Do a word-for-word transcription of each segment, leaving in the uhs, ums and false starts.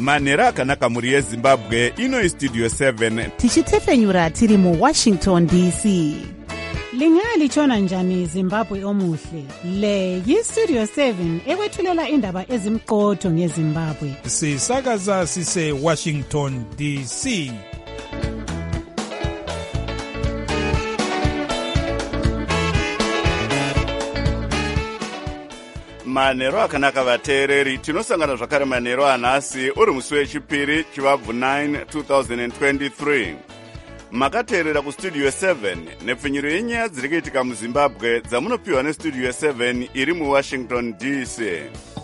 manhero akanaka muri yezimbabwe. Ino istudio seven tichitefenyura tiri mu Washington D C. Lingalitshona njani Zimbabwe omuhle? Le yistudio seven ekwethulela indaba ezimqotho ngeZimbabwe. Sisakaza sise Washington D C. manhero akanaka vateereri, tinosangana zvakare manhero anhasi uri musi wechipiri chivabvu nine twenty twenty-three. Makateerera kustudio seven nepfinyiro yenyaya dziri kuitika muZimbabwe dzamunopiwa nestudio seven iri muWashington D C.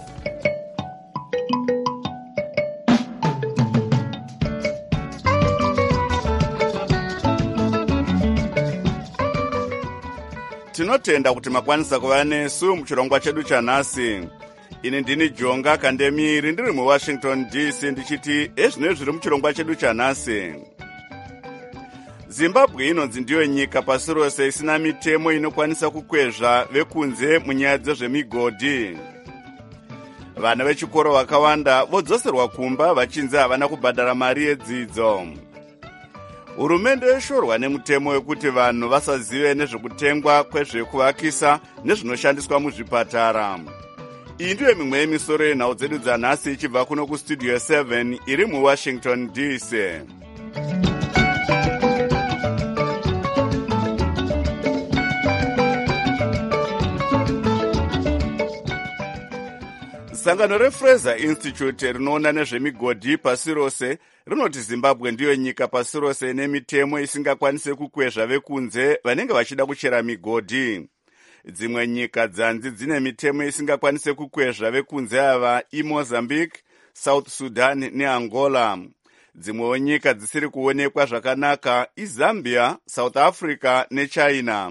Tinotenda kuti makwanisa kuva nesu muchirongwa chedu chanhasi. Ini ndini Jonga Kandemiri ndiri muWashington D C ndichiti ezvino zviri muchirongwa chedu chanhasi. Zimbabwe inonzi ndiyo nyika pasi rose isina mitemo inokwanisa kukwezva vekunze munyaya dzezvemigodhi. Vana vechikoro vakawanda vodzoserwa kumba vachinzi havana kubhadhara mari yedzidzo. Hurumende yashorwa nemutemo wekuti vanhu vasazive nezvekutengwa kwezvekuvakisa nezvinoshandiswa muzvipatara. Iyi ndiyo mimwe yemisoro yenhau dzedu dzanhasi ichibva kuno kustudio seven iri muWashington D C. Sangano reFraser Institute rinoona nezvemigodhi pasi rose rinoti Zimbabwe ndiyo nyika pasi rose ine mitemo isingakwanise kukwezva vekunze vanenge vachida kuchera migodhi. Dzimwe nyika dzanzi dzine mitemo isingakwanise kukwezva vekunze ava iMozambique, South Sudan neAngola. Dzimwewo nyika dzisiri kuonekwa zvakanaka iZambia, South Africa neChina.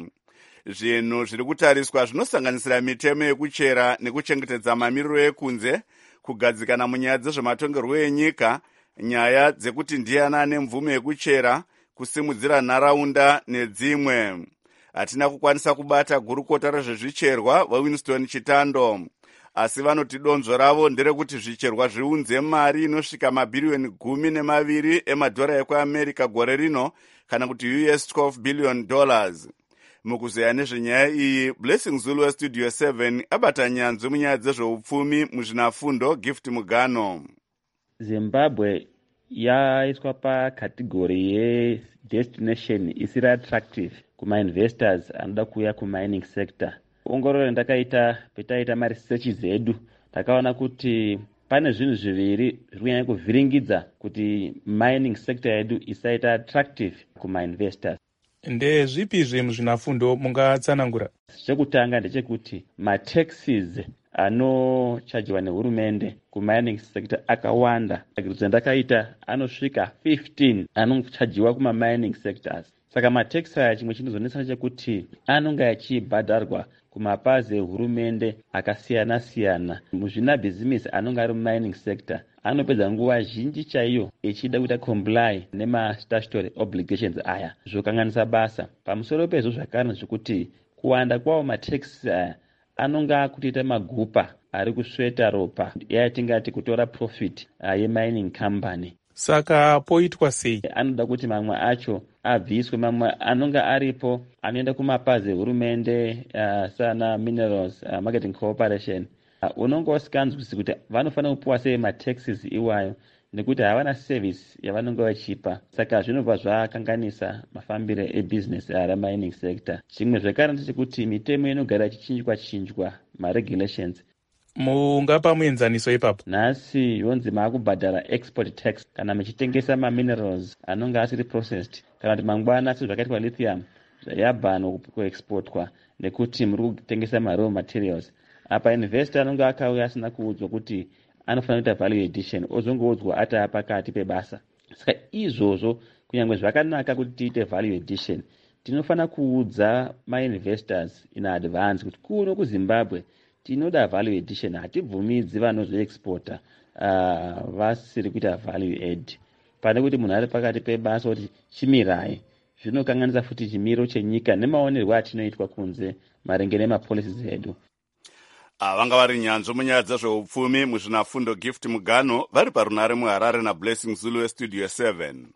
Zvinhu zviri kutariswa zvinosanganisira mitemo yekuchera nekuchengetedza mamiriro ekunze, kugadzikana munyaya dzezvematongerwo enyika, nyaya dzekuti ndiani ane mvumo yekuchera, kusimudzira nharaunda nedzimwe. Hatina kukwanisa kubata gurukota rezvezvicherwa vaWinston Chitando, asi vanoti donzvo ravo nderekuti zvicherwa zviunze mari inosvika mabhiriyoni gumi nemaviri emadhora ekuAmerica gore rino, kana kuti U S twelve billion dollars. Mukuzeya nezvenyaya iyi, Blessing Zulu westudio seven abata nyanzvi munyaya dzezveupfumi muzvinafundo Gift Mugano. Zimbabwe yaiswa pakategori yedestination isiri attractive kuma-investors anoda kuuya kumining sector. Ongororo ndakaita petaita maresearch zedu, takaona kuti pane zvinhu zviviri zviri kuvhiringidza kuti mining sector yedu isaita attractive kuma-investors. Ndezvipi zve muzvinafundo mungatsanangura? Chekutanga ndechekuti mataxes anochajiwa nehurumende kumining sector akawanda. Agridzo ndakaita anosvika fifteen anochajiwa kuma-mining sectors. Saka matax aya chimwe chinozonetsa chekuti anonga achibhadharwa kumapazi ehurumende akasiyana-siyana. Muzvinabhizimisi anonga ari mumining sector anopedza nguva zhinji chaiyo echida kuita comply nema-statutory obligations aya, zvokanganisa basa. Pamusoro pezvo zvakare zvekuti kuwanda kwawo mataxes aya anonga akutoita magupa ari kusveta ropa yatingati kutora profit uh, yemining company. Saka poitwa sei? Anoda kuti mamwe acho abviswe, mamwe anonga aripo anoenda kumapazi ehurumende uh, sana Minerals uh, Marketing Corporation. Uh, unonga usikanzwisi kuti vanofanira kupuwa sei mataxes iwayo nekuti havana service yavanonga vachipa. Saka zvinobva zvakanganisa mafambiro ebusiness remining sector. Chimwe zvakare ndechekuti mitemo inogara ichichinjwa chinjwa maregulations. Mungapa muenzaniso ipapo? Nhasi yonzi maakubhadhara export tax kana muchitengesa maminerals anonga asiri processed, kana kuti mangwana sezvakaitwa lithium yabhanwa kuexportwa nekuti muri kutengesa ma-raw materials. Apa investor anonga akauya asina kuudzwa kuti anofanira kuita value addition, ozongoudzwa ati apakati pebasa. Saka izvozvo kunyange zvakanaka kuti tiite value addition, tinofanira kuudza ma-investors in advance kuti kuno kuZimbabwe tinoda value addition, hatibvumidzi vanozoexporta uh, vasiri kuita value add. Pane kuti munhu ari pakati pebasa kuti chimirai, zvinokanganisa futi chimiro chenyika nemaonerwo atinoitwa kunze maringe nemapolicies edu. vanga vari nyanzvi munyaya dzezveupfumi muzvinafundo Gift Mugano vari parunare muHarare naBlessing Zulu westudio seven.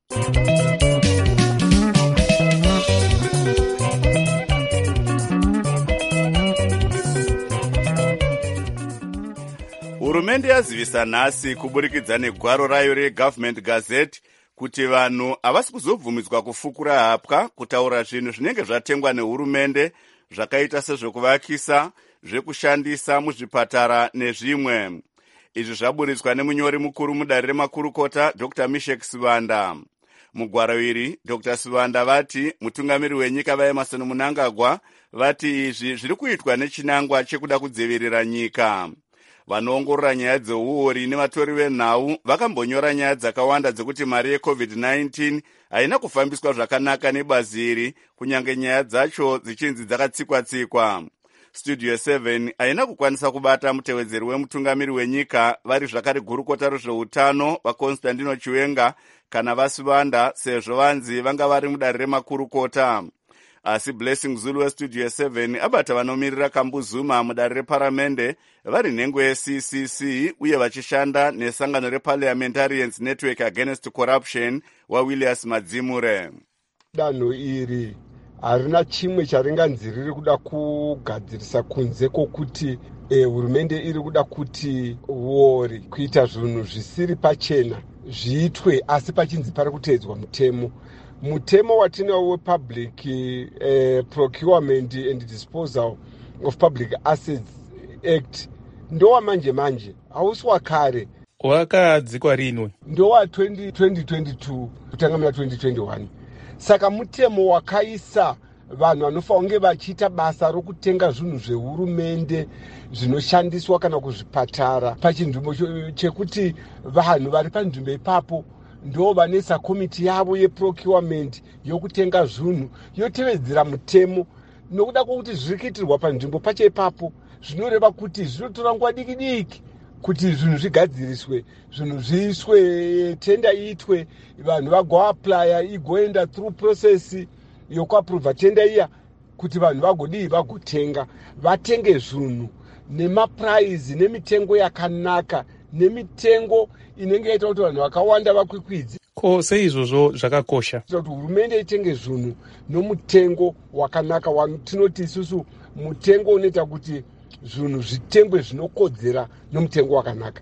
Hurumende yazivisa nhasi kuburikidza negwaro rayo reGovernment Gazette kuti vanhu havasi kuzobvumidzwa kufukura hapwa kutaura zvinhu zvinenge zvatengwa nehurumende zvakaita sezvekuvakisa, zvekushandisa muzvipatara nezvimwe. Izvi zvaburitswa nemunyori mukuru mudare remakurukota Doctor Mishek Sivanda. Mugwaro iri Doctor Sivanda vati mutungamiri wenyika vaEmmerson Mnangagwa vati izvi zviri kuitwa nechinangwa chekuda kudzivirira nyika. Vanoongorora nyaya dzeuori nevatori venhau vakambonyora nyaya dzakawanda dzekuti mari yecovid nineteen haina kufambiswa zvakanaka nebazi iri, kunyange nyaya dzacho dzichinzi dzakatsikwa-tsikwa. Studio seven haina kukwanisa kubata mutevedzeri wemutungamiri wenyika vari zvakare gurukota rezveutano vaConstantino Chiwenga kana vaSivanda, sezvo vanzi vanga vari mudare remakurukota. Asi Blessing Zulu westudio seven abata vanomirira Kambuzuma mudare reparamende vari nhengo yeC C C uye vachishanda nesangano reParliamentarians Network Against Corruption waWilliams Madzimure. Danho iri harina chimwe charinganzi riri kuda kugadzirisa kunze kwokuti eh, hurumende iri kuda kuti uori kuita zvinhu zvisiri pachena zviitwe, asi pachinzi pari kuteedzwa mutemo. Mutemo watinawo wePublic eh, Procurement and Disposal of Public Assets Act ndowa manje manje, hausi wakare. Wakadzikwa rinwe? Ndowa twenty twenty-two kutangamira twenty twenty-one. Saka mutemo wakaisa vanhu vanofanira kunge vachiita basa rokutenga zvinhu zvehurumende zvinoshandiswa kana kuzvipatara pachinzvimbo chekuti vanhu vari panzvimbo ipapo ndo vanesa komiti yavo yeprocurement yokutenga zvinhu yotevedzera mutemo. Nokuda kwokuti zviri kuitirwa panzvimbo pacho ipapo zvinoreva kuti zvinotora nguva diki diki kuti zvinhu zvigadziriswe, zvinhu zviiswe, tenda iitwe, vanhu vagoaplya igoenda through process yokuapprova tenda iya kuti vanhu vagodii vagotenga, vatenge zvinhu nemaprice nemitengo yakanaka, nemitengo inenge yaita kuti vanhu vakawanda vakwikwidze. Ko seizvozvo zvakakosha kuti hurumende itenge zvinhu nomutengo wakanaka, tinoti isusu mutengo unoita kuti zvinhu zvitengwe zvinokodzera nomutengo wakanaka.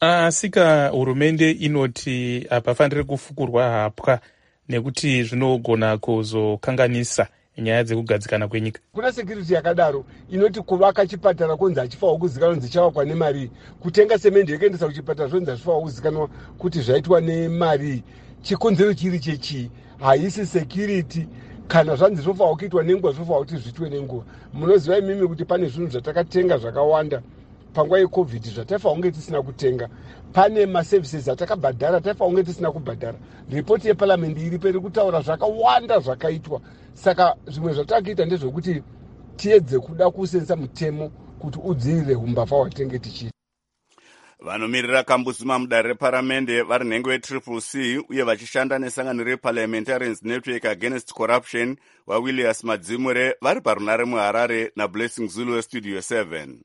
Asika hurumende inoti hapafaniri kufukurwa hapwa nekuti zvinogona kuzokanganisa nyaya dzekugadzikana kwenyika. Kuna security yakadaro inoti kuvaka chipatara konzi hachifanirwa kuzikanwa kuti chavakwa nemari, kutenga semende yekuendesa kuchipatara zvonzi hachifanirwa kuzikanwa kuti zvaitwa nemari. Chikonzero chiri chechi, haisi security. Kana zvanzi zvofanirwa kuitwa nenguva zvofanirwa kuti zviitwe nenguva. Munoziva imimi kuti pane zvinhu zvatakatenga zvakawanda panguva yecovid zvataifanirwa kunge tisina kutenga. Pane maservices atakabhadhara taifanirwa kunge tisina kubhadhara. Ripoti yeparliament iripo iri kutaura zvakawanda zvakaitwa. Saka zvimwe zvatakaita ndezvekuti tiedze kuda kusenzesa mutemo kuti udzivirire umbavha hwatinenge tichiita. Vanomirira Kambuzuma mudare reparamende vari nhengo yetriple C uye vachishanda nesangano reParliamentarians Network Against Corruption waWilliams Madzimure vari parunare muHarare naBlessing Zulu westudio seven.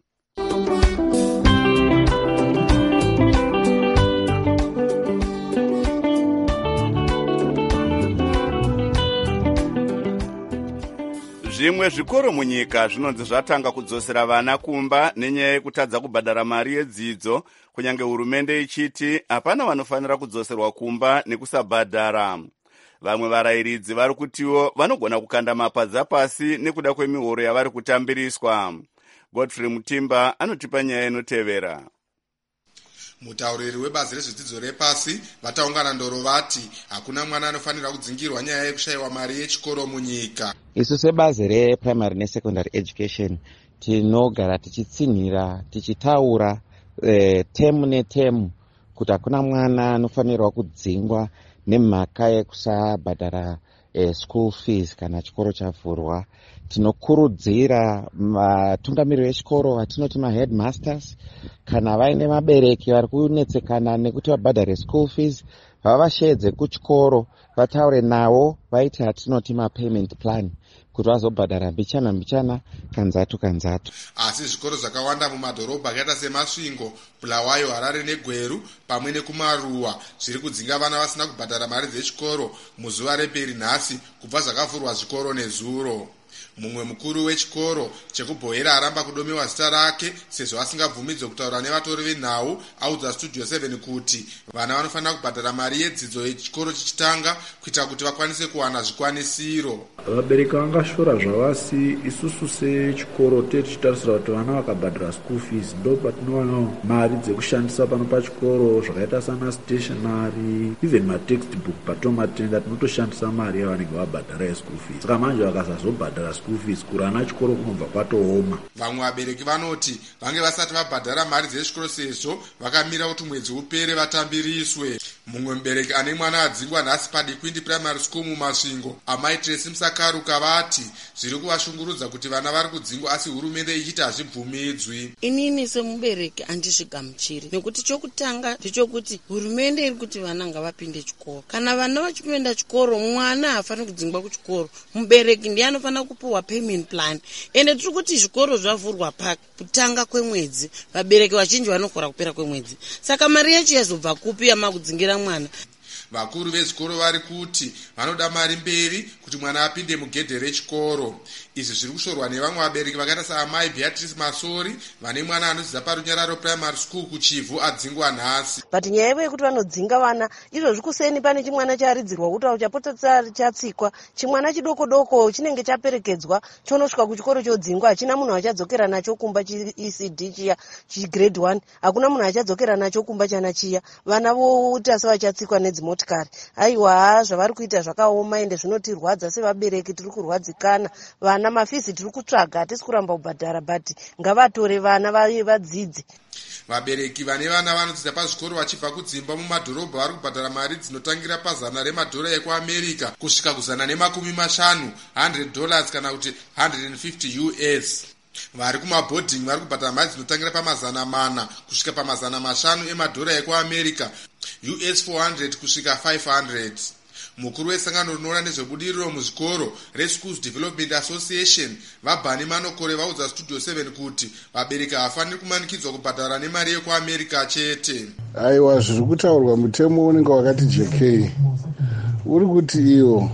Zvimwe zvikoro munyika zvinonzi zvatanga kudzosera vana kumba nenyaya yekutadza kubhadhara mari yedzidzo, kunyange hurumende ichiti hapana vanofanira kudzoserwa kumba nekusabhadhara. Vamwe varayiridzi vari kutiwo vanogona kukanda mapadza pasi nekuda kwemihoro yavari kutambiriswa. Godfrey Mutimba anotipa nyaya inotevera. Mutauriri webazi rezvedzidzo repasi vataungana ndoro vati hakuna mwana anofanira kudzingirwa nyaya yekushayiwa mari yechikoro munyika. Isu sebazi reprimary nesecondary education tinogara tichitsinhira tichitaura eh, temu netemu kuti hakuna mwana anofanirwa kudzingwa nemhaka yekusabhadhara eh, school fees kana chikoro chavhurwa. Tinokurudzira vatungamiri vechikoro vatinoti maheadmasters kana vaine vabereki vari kunetsekana nekuti vabhadhare school fees vavashedze kuchikoro vataure navo vaiti hatinoti mapayment plan kuti vazobhadhara mbichana mbichana kanzatu kanzatu. Asi zvikoro zvakawanda mumadhorobha akaita semasvingo, Bulawayo, Harare neGweru pamwe nekumaruwa zviri kudzinga vana vasina kubhadhara mari dzechikoro muzuva reperi nhasi kubva zvakavhurwa zvikoro nezuro. Mumwe mukuru wechikoro chekubhoera aramba kudomiwa zita rake sezvo asingabvumidzwe kutaura nevatori venhau audza Studio seven kuti vana vanofanira kubhadhara mari yedzidzo yechikoro chichitanga kuitira kuti vakwanise kuwana zvikwanisiro. Vabereki vangashora zvavasi, isusu sechikoro tichitarisira kuti vana vakabhadhara school fees ndo patinowana mari dzekushandisa pano pachikoro zvakaita sana stationery, even matextbook patomatenga tinotoshandisa mari yavanenge vabhadhara yeschool fees. Saka manje vakasazobhadhara school fees kurana chikoro kunobva kwatooma. Vamwe vabereki vanoti vange vasati vabhadhara mari dzechikoro sezvo vakamira kuti mwedzi upere vatambiriswe. Mumwe mubereki ane mwana adzingwa nhasi paDikwindi Primary School mumasvingo, Amai Tracy Musakaruka, vati zviri kuvashungurudza kuti vana vari kudzingwa asi hurumende ichiti hazvibvumidzwi. Inini semubereki handizvigamuchiri, nekuti chokutanga ndechokuti hurumende iri kuti vana ngavapinde chikoro. Kana vana vachipinda chikoro mwana hafaniri kudzingwa kuchikoro, mubereki ndiye anofanira kupiwa payment plan. Ende tiri kuti zvikoro zvavhurwa pakutanga kwemwedzi, vabereki vazhinji vanokora kupera kwemwedzi. Saka mari yacho yazobva kupi yamakudzingira mwana? Vakuru vezvikoro vari kuti vanoda mari mberi kuti mwana apinde mugedhe rechikoro. Izvi zviri kushorwa nevamwe vabereki vakaita saamai Beatrice Masori vane mwana anodzidza paRunyararo Primary School kuchivhu adzingwa nhasi. But nyaya yekuti vanodzinga vana izvozvi kuseni pane chimwana charidzirwa kuti uchapota chatsikwa, chimwana chidoko doko chinenge chaperekedzwa chonosvika kuchikoro chodzingwa, hachina munhu achadzokera nacho kumba chi-E C D chiya chi-grade one, hakuna munhu achadzokera nacho kumba chana chiya, vana voita sevachatsikwa nedzimotikari. Aiwa, zvavari kuita zvakaoma ende zvinotirwadza sevabereki, tiri kurwadzikana. Vana mafizi tiri kutsvaga, hatisi kuramba kubhadhara, but ngavatore vana vadzidze. Vabereki vane vana vanodzidza pazvikoro vachibva kudzimba mumadhorobha vari kubhadhara mari dzinotangira pazana remadhora ekuAmerica kusvika kuzana nemakumi mashanu, one hundred dollars kana kuti one hundred fifty U S. Vari kumabhodhingi vari kubhadhara mari dzinotangira pamazana mana kusvika pamazana mashanu emadhora ekuAmerica, U S four hundred kusvika five hundred. Mukuru wesangano rinoona nezvebudiriro muzvikoro reSchools Development Association vaBhani Manokore vaudza Studio seven kuti vabereki hafaniri kumanikidzwa kubhadhara nemari yekuAmerica chete. Aiwa, zviri kutaurwa mutemo unenge wakati J K uri kuti iyo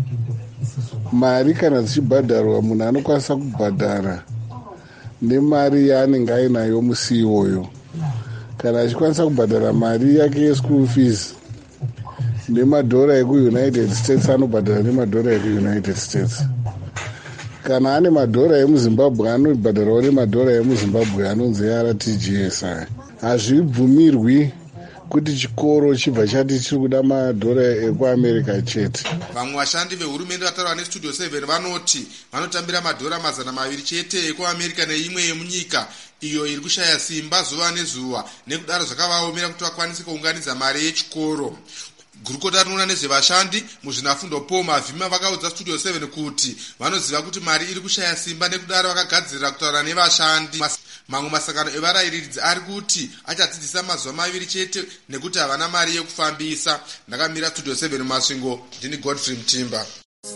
mari kana dzichibhadharwa munhu anokwanisa kubhadhara nemari yaanenge ainayo musi iwoyo. Kana achikwanisa kubhadhara mari yake yeschool fees nemadhora ekuUnited States anobhadhara nemadhora ekuUnited States. Kana ane madhora emuZimbabwe anobhadharawo nemadhora emuZimbabwe anonzi R T G S. Hazvibvumirwi kuti chikoro chibva chati chiri kuda madhora ekuAmerica chete. Vamwe vashandi vehurumende vataura neStudio seven vanoti vanotambira madhora mazana maviri chete ekuAmerica neimwe yemunyika iyo iri kushaya simba zuva nezuva, nekudaro zvakavaomera kuti vakwanise kuunganidza mari yechikoro. Gurukota rinoona nezvevashandi muzvinafundo Paul Mavhima vakaudza Studio seven kuti vanoziva kuti mari iri kushaya simba, nekudaro vakagadzirira kutaura nevashandi. Mamwe masangano evarairidzi ari kuti achadzidzisa mazuva maviri chete nekuti havana mari yekufambisa. Ndakamira Studio seven mumasvingo, ndini Godfrey Mtimba.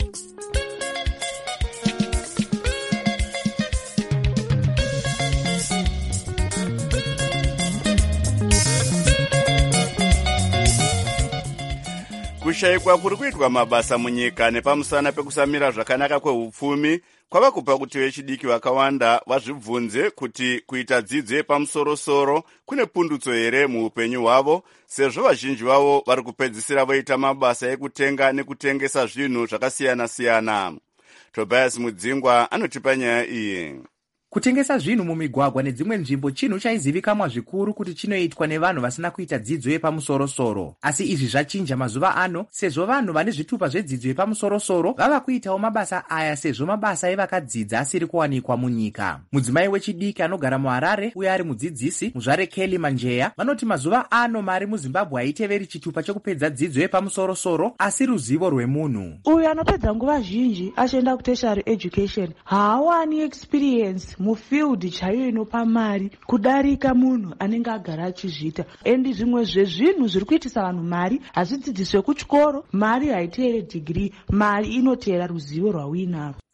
Kushayikwa kuri kuitwa mabasa munyika nepamusana pekusamira zvakanaka kwehupfumi kwava kupa kuti vechidiki vakawanda vazvibvunze kuti kuita dzidzo yepamusorosoro kune pundutso here muupenyu hwavo, sezvo vazhinji vavo vari kupedzisira voita mabasa ekutenga nekutengesa zvinhu zvakasiyana-siyana. Tobias Mudzingwa anotipa nyaya iyi. Kutengesa zvinhu mumigwagwa nedzimwe nzvimbo chinhu chaizivikanwa zvikuru kuti chinoitwa nevanhu vasina kuita dzidzo yepamusorosoro. Asi izvi zvachinja mazuva ano, sezvo vanhu vane zvitupa zvedzidzo yepamusorosoro vava kuitawo mabasa aya, sezvo mabasa evakadzidza asiri kuwanikwa munyika. Mudzimai wechidiki anogara muHarare uye ari mudzidzisi, Muzvare Kelly Manjeya, vanoti mazuva ano mari muZimbabwe haiteveri chitupa chekupedza dzidzo yepamusorosoro asi ruzivo rwemunhu. Uyu anopedza nguva zhinji achienda kutertiary education haawani experience mufield chaiyo inopa mari kudarika munhu anenge agara achizviita. Endi zvimwe zvezvinhu zviri kuitisa vanhu mari hazvidzidziswe kuchikoro, mari haiteere degree, mari inoteera ruzivo rwauinarwo.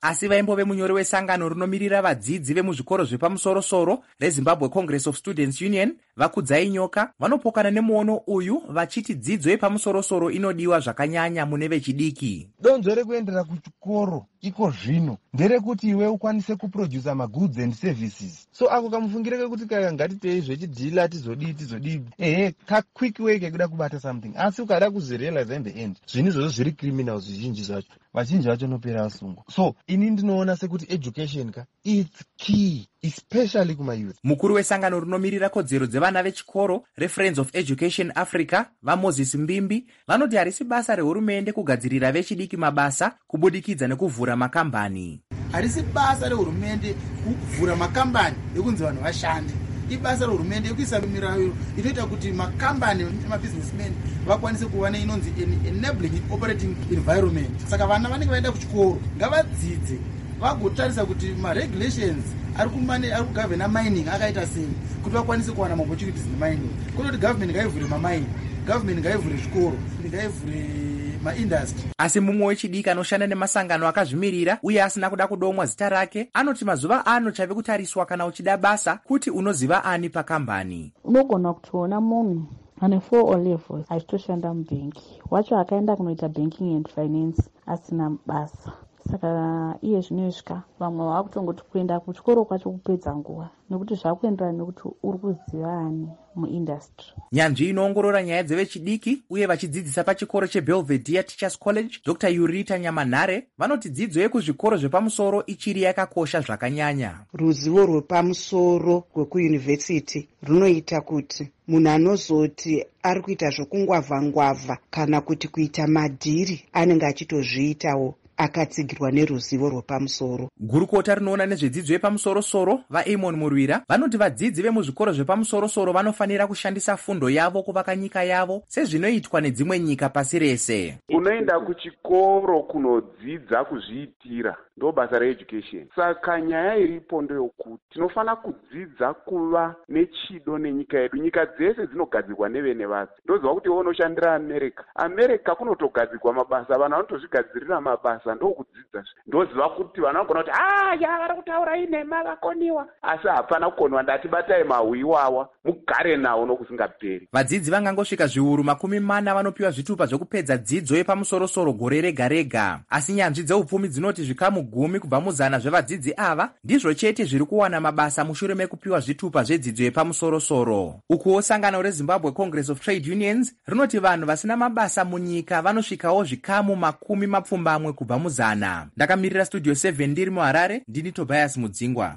asi vaimbove munyori wesangano rinomirira vadzidzi vemuzvikoro zvepamusoro-soro rezimbabwe Congress of Students Union Vakudzai Nyoka vanopokana nemuono uyu vachiti dzidzo yepamusoro-soro inodiwa zvakanyanya mune vechidiki. Donzvo rekuendera kuchikoro iko zvino nderekuti iwe ukwanise kuproduce magoods and services. So ako kamufungire kekuti kaya ngatitei zvechidhila tizodii tizodii ehe ka quick way kekuda kubata something asi ukada kuzirealize in the end zvinhu izvozvo zviri criminal zvizhinji zvacho vazhinji vacho nopera asungo. So ini ndinoona sekuti education ka it's key especially kuma youth. Mukuru wesangano rinomirira kodzero dzevana vechikoro reFriends of Education Africa vaMoses Mbimbi vanoti harisi basa rehurumende kugadzirira vechidiki mabasa kubudikidza nekuvhura makambani. Harisi basa rehurumende kuvhura makambani ekunzi vanhu vashande. Ibasa rehurumende ekuisa mirayo inoita kuti makambani nemabusinessmen vakwanise kuva inonzi enabling operating environment. Saka vana vanenge vaenda kuchikoro ngavadzidze vagotarisa kuti maregulations ari kumane ari kugavhena mining akaita sei kuti vakwanise kuwana opportunities nemining. Kunoti government ngaivhure mamining, government ngaivhure zvikoro, ngaivhure maindustry. Asi mumwe wechidiki anoshanda nemasangano akazvimirira uye asina kuda kudomwa zita rake anoti mazuva ano chave kutariswa kana uchida basa kuti unoziva ani pakambani. Unogona kutoona munhu ane four O levels achitoshanda mubhengi wacho akaenda kunoita banking and finance asina basa. Saka iye zvinosvika vamwe vakutongoti kuenda kuchikoro kwacho kupedza nguva nekuti zvakuenderana nekuti uri kuziva ani muindustry. Nyanzvi inoongorora nyaya dzevechidiki uye vachidzidzisa pachikoro cheBelvedere Teachers College Doctor Yurita Nyamanhare vanoti dzidzo yekuzvikoro zvepamusoro ichiri yakakosha zvakanyanya. Ruzivo rwepamusoro rwekuyunivhesiti runoita kuti munhu anozoti ari kuita zvokungwavha-ngwavha kana kuti kuita madhiri anenge achitozviitawo akatsigirwa neruzivo rwepamusoro. Gurukota rinoona nezvedzidzo yepamusoro-soro vaAmon Murwira vanoti vadzidzi vemuzvikoro zvepamusoro-soro vanofanira kushandisa fundo yavo kuvaka nyika yavo sezvinoitwa nedzimwe nyika pasi rese. Unoenda kuchikoro kunodzidza kuzviitira ndo basa reeducation. Saka nyaya iripo ndeyokuti tinofana kudzidza kuva nechido nenyika yedu. Nyika dzese dzinogadzirwa nevene vadzo. Ndoziva kuti unoshandira America. America kunotogadzirwa mabasa, vanhu vanotozvigadzirira mabasa ndokudzidza. Ndoziva kuti vanhu vanogona kuti ah ya vari kutaura inema vakoniwa. Asi hapana kukonwa ndati batai mahwiwawa mugare nawo nokusingaperi. Vadzidzi vangangosvika zviuru makumi mana vanopiwa zvitupa zvekupedza dzidzo yepamusoro-soro gore rega rega. Asi nyanzvi dzeupfumi dzinoti zvikamu gumi kubva muzana zvevadzidzi ava ndizvo chete zviri kuwana mabasa mushure mekupiwa zvitupa zvedzidzo yepamusoro-soro. Ukuwo sangano reZimbabwe Congress of Trade Unions rinoti vanhu vasina mabasa munyika vanosvikawo zvikamu makumi mapfumbamwe kubva muzana. Ndakamirira Studio seven ndiri muHarare, ndini Tobias Mudzingwa.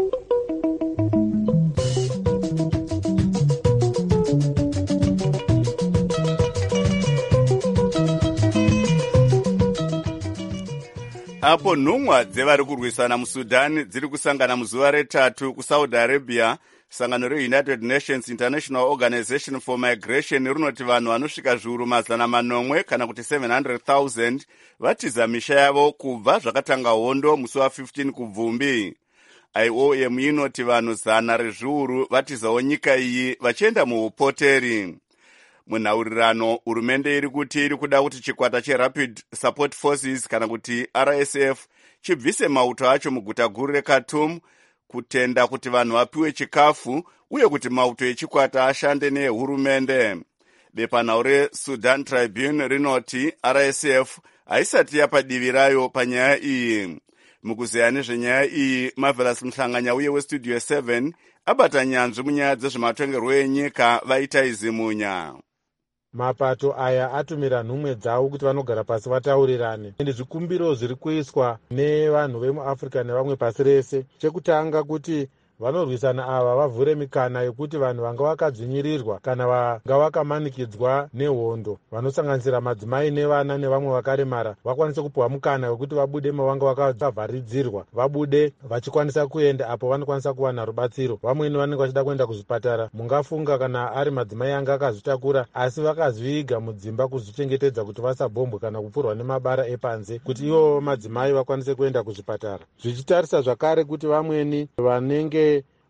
Apo nhumwa dzevari kurwisana muSudan dziri kusangana muzuva retatu kuSaudi Arabia, sangano reUnited Nations International Organization for Migration rinoti vanhu vanosvika zviuru mazana manomwe kana kuti seven hundred thousand vatiza misha yavo kubva zvakatanga hondo musi wa15 kubvumbi. I O M inoti vanhu zana rezviuru vatizawo nyika iyi vachienda muupoteri. Munhaurirano hurumende iri kuti iri kuda kuti chikwata cheRapid Support Forces kana kuti R S F chibvise mauto acho muguta guru reKhartoum kutenda kuti vanhu vapiwe chikafu uye kuti mauto echikwata ashande nehurumende. Bepanhau reSudan Tribune rinoti R S F haisati yapa divi rayo panyaya iyi. Mukuzeya nezvenyaya iyi, Marvelous Mhlanganya uye weStudio seven abata nyanzvi munyaya dzezvematongerwo enyika vaita izimunya. Mapato aya atumira nhumwe dzavo kuti vanogara pasi vataurirane. Ende zvikumbiro zviri kuiswa nevanhu vemuAfrica nevamwe pasi rese. Chekutanga kuti vanorwisana ava vavhure mikana yekuti vanhu vanga vakadzvinyirirwa kana vanga vakamanikidzwa nehondo vanosanganisira madzimai nevana nevamwe vakaremara vakwanise kupiwa mukana wekuti vabude mavanga vakavharidzirwa, vabude vachikwanisa kuenda apo vanokwanisa kuwana rubatsiro. Vamweni vanenge vachida kuenda kuzvipatara, mungafunga kana ari madzimai anga akazvitakura asi vakazviiga mudzimba kuzvichengetedza kuti vasabhombwe kana kupfurwa nemabara epanze kuti ivo madzimai vakwanise kuenda kuzvipatara. Zvichitarisa zvakare kuti vamweni vanenge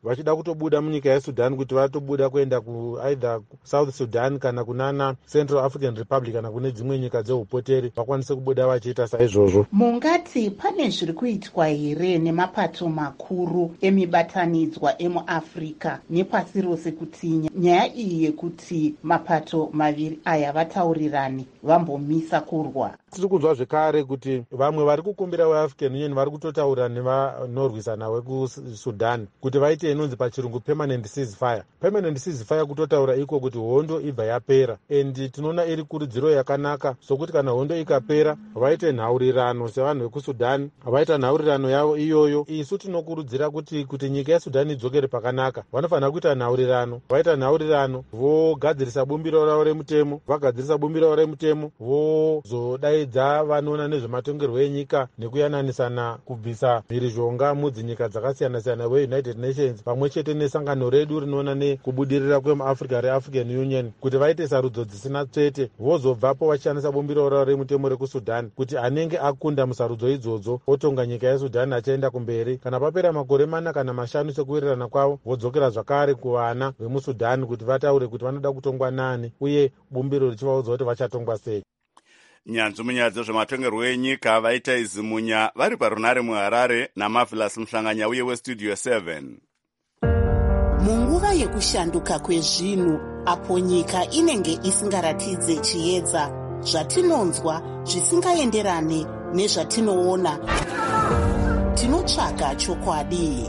vachida kutobuda munyika yesudan kuti vatobuda kuenda kueither south sudan kana kunana Central African Republic kana kune dzimwe nyika dzeupoteri vakwanise kubuda vachiita saizvozvo. Mungati pane zviri kuitwa here nemapato makuru emibatanidzwa emuafrica nepasi rose kuti nyaya iyi yekuti mapato maviri aya vataurirani vambomisa kurwa? Tiri kunzwa zvekare kuti vamwe vari kukumbira weAfrican Union vari kutotaura nevanorwisana vekusudan kuti vaite inonzi pachirungu permanent ceasefire. Permanent ceasefire kutotaura iko kuti hondo ibva yapera, and tinoona iri kurudziro yakanaka sokuti kana hondo ikapera vaite nhaurirano sevanhu vekusudan, vaita nhaurirano yavo iyoyo. Isu tinokurudzira kuti kuti nyika yesudan idzokere pakanaka vanofanira kuita nhaurirano, vaita nhaurirano vogadzirisa bumbiro ravo remutemo, vagadzirisa bumbiro ravo remutemo vozodaidza vanoona nezvematongerwo enyika nekuyananisana kubvisa mhirizhonga mudzinyika dzakasiyana siyana weUnited Nations pamwe chete nesangano redu rinoona nekubudirira kwemuafrica reAfrican Union kuti vaite sarudzo dzisina tsvete vozobvapo vachishandisa bumbiro ravo remutemo rekusudan kuti anenge akunda musarudzo idzodzo otonga nyika yesudan achienda kumberi. Kana papera makore mana kana mashanu sekuwirirana kwavo vodzokera zvakare kuvana vemusudan kuti vataure kuti vanoda kutongwa nani uye bumbiro richivaudza kuti vachatongwa sei. Nyanzvi munyaya dzezvematongerwo enyika vaita izimunya vari parunare muharare naMarvelous Mhlanganya uye westudio seven. Munguva yekushanduka kwezvinhu apo nyika inenge isingaratidze chiedza, zvatinonzwa zvisingaenderane nezvatinoona, tinotsvaga chokwadi.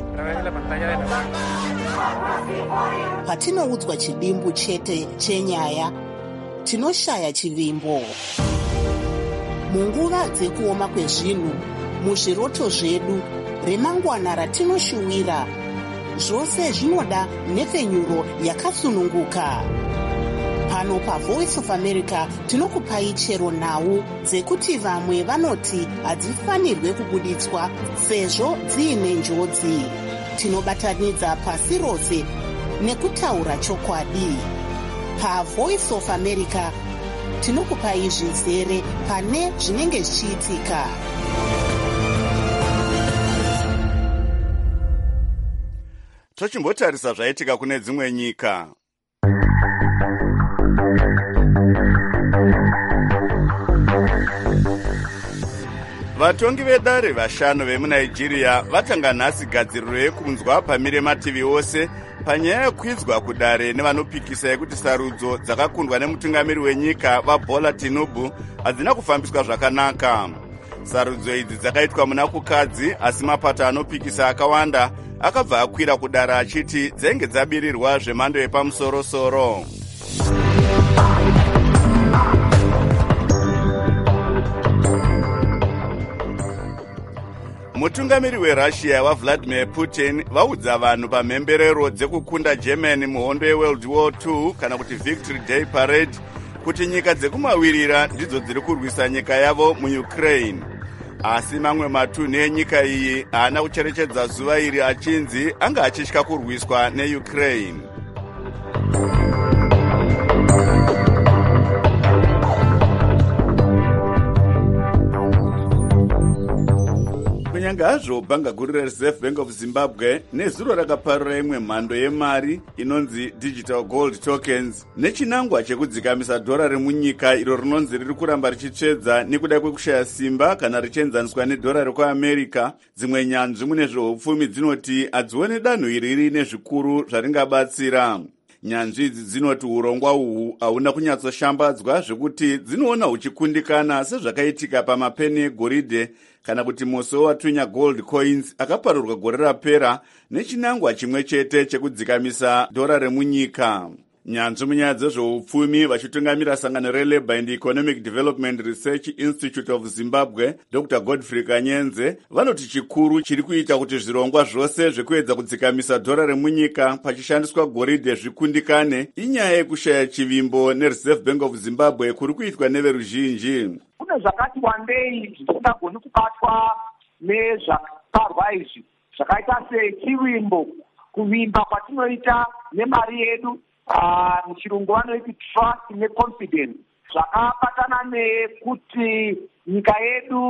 Patinoudzwa chidimbu chete chenyaya, tinoshaya chivimbo. Munguva dzekuoma kwezvinhu, muzviroto zvedu, remangwana ratinoshuwira, zvose zvinoda nhefenyuro yakasununguka. Pano paVoice of America tinokupai chero nhau dzekuti vamwe vanoti hadzifanirwe kubuditswa sezvo dziine njodzi. Tinobatanidza pasi rose nekutaura chokwadi. PaVoice of America tinokupai zvizere pane zvinenge zvichiitika. Tochimbotarisa zvaitika kune dzimwe nyika. Vatongi vedare vashanu vemuNigeria vatanga nhasi gadziriro yekunzwa pamire mativi ose panyaya yekwidzwa kudare nevanopikisa yekuti sarudzo dzakakundwa nemutungamiri wenyika vaBola Tinubu hadzina kufambiswa zvakanaka. Sarudzo idzi dzakaitwa muna kukadzi, asi mapato anopikisa akawanda akabva akwira kudara achiti dzenge dzabirirwa zvemhando yepamusoro-soro. Mutungamiri weRussia waVladimir Putin vaudza vanhu pamhemberero dzekukunda Germany muhondo yeWorld War two kana kuti Victory Day Parade kuti nyika dzekumawirira ndidzo dziri kurwisa nyika yavo muUkraine. Asi mamwe matunhu enyika iyi haana kucherechedza zuva iri achinzi anga achitya kurwiswa neUkraine. Kunyanga hazvo bhanga guru reReserve Bank of Zimbabwe nezuro rakaparura imwe mhando yemari inonzi digital gold tokens nechinangwa chekudzikamisa dhora remunyika iro rinonzi riri kuramba richitsvedza nekuda kwekushaya simba kana richienzaniswa nedhora rekuAmerica. Dzimwe nyanzvi mune zveupfumi dzinoti hadzione danho iri rine zvikuru zvaringabatsira. Nyanzvi idzi dzinoti urongwa uhu hauna kunyatsoshambadzwa zvekuti dzinoona huchikundikana sezvakaitika pamapeni egoridhe kana kuti muso watunya gold coins akaparurwa gore rapera nechinangwa chimwe chete chekudzikamisa dhora remunyika. Nyanzvi munyaya dzezveupfumi vachitungamira sangano reLabour and Economic Development Research Institute of Zimbabwe Doctor Godfrey Kanyenze vanoti chikuru chiri kuita kuti zvirongwa zvose zvekuedza kudzikamisa dhora remunyika pachishandiswa goridhe zvikundikane inyaya yekushaya chivimbo neReserve Bank of Zimbabwe kuri kuitwa neveruzhinji. Kune zvakati wandei zvisingagoni kubatwa nezvaparwa izvi zvakaita sechivimbo, kuvimba kwatinoita nemari yedu, muchirungu vanoiti trust neconfidence, zvakabatana nekuti nyika yedu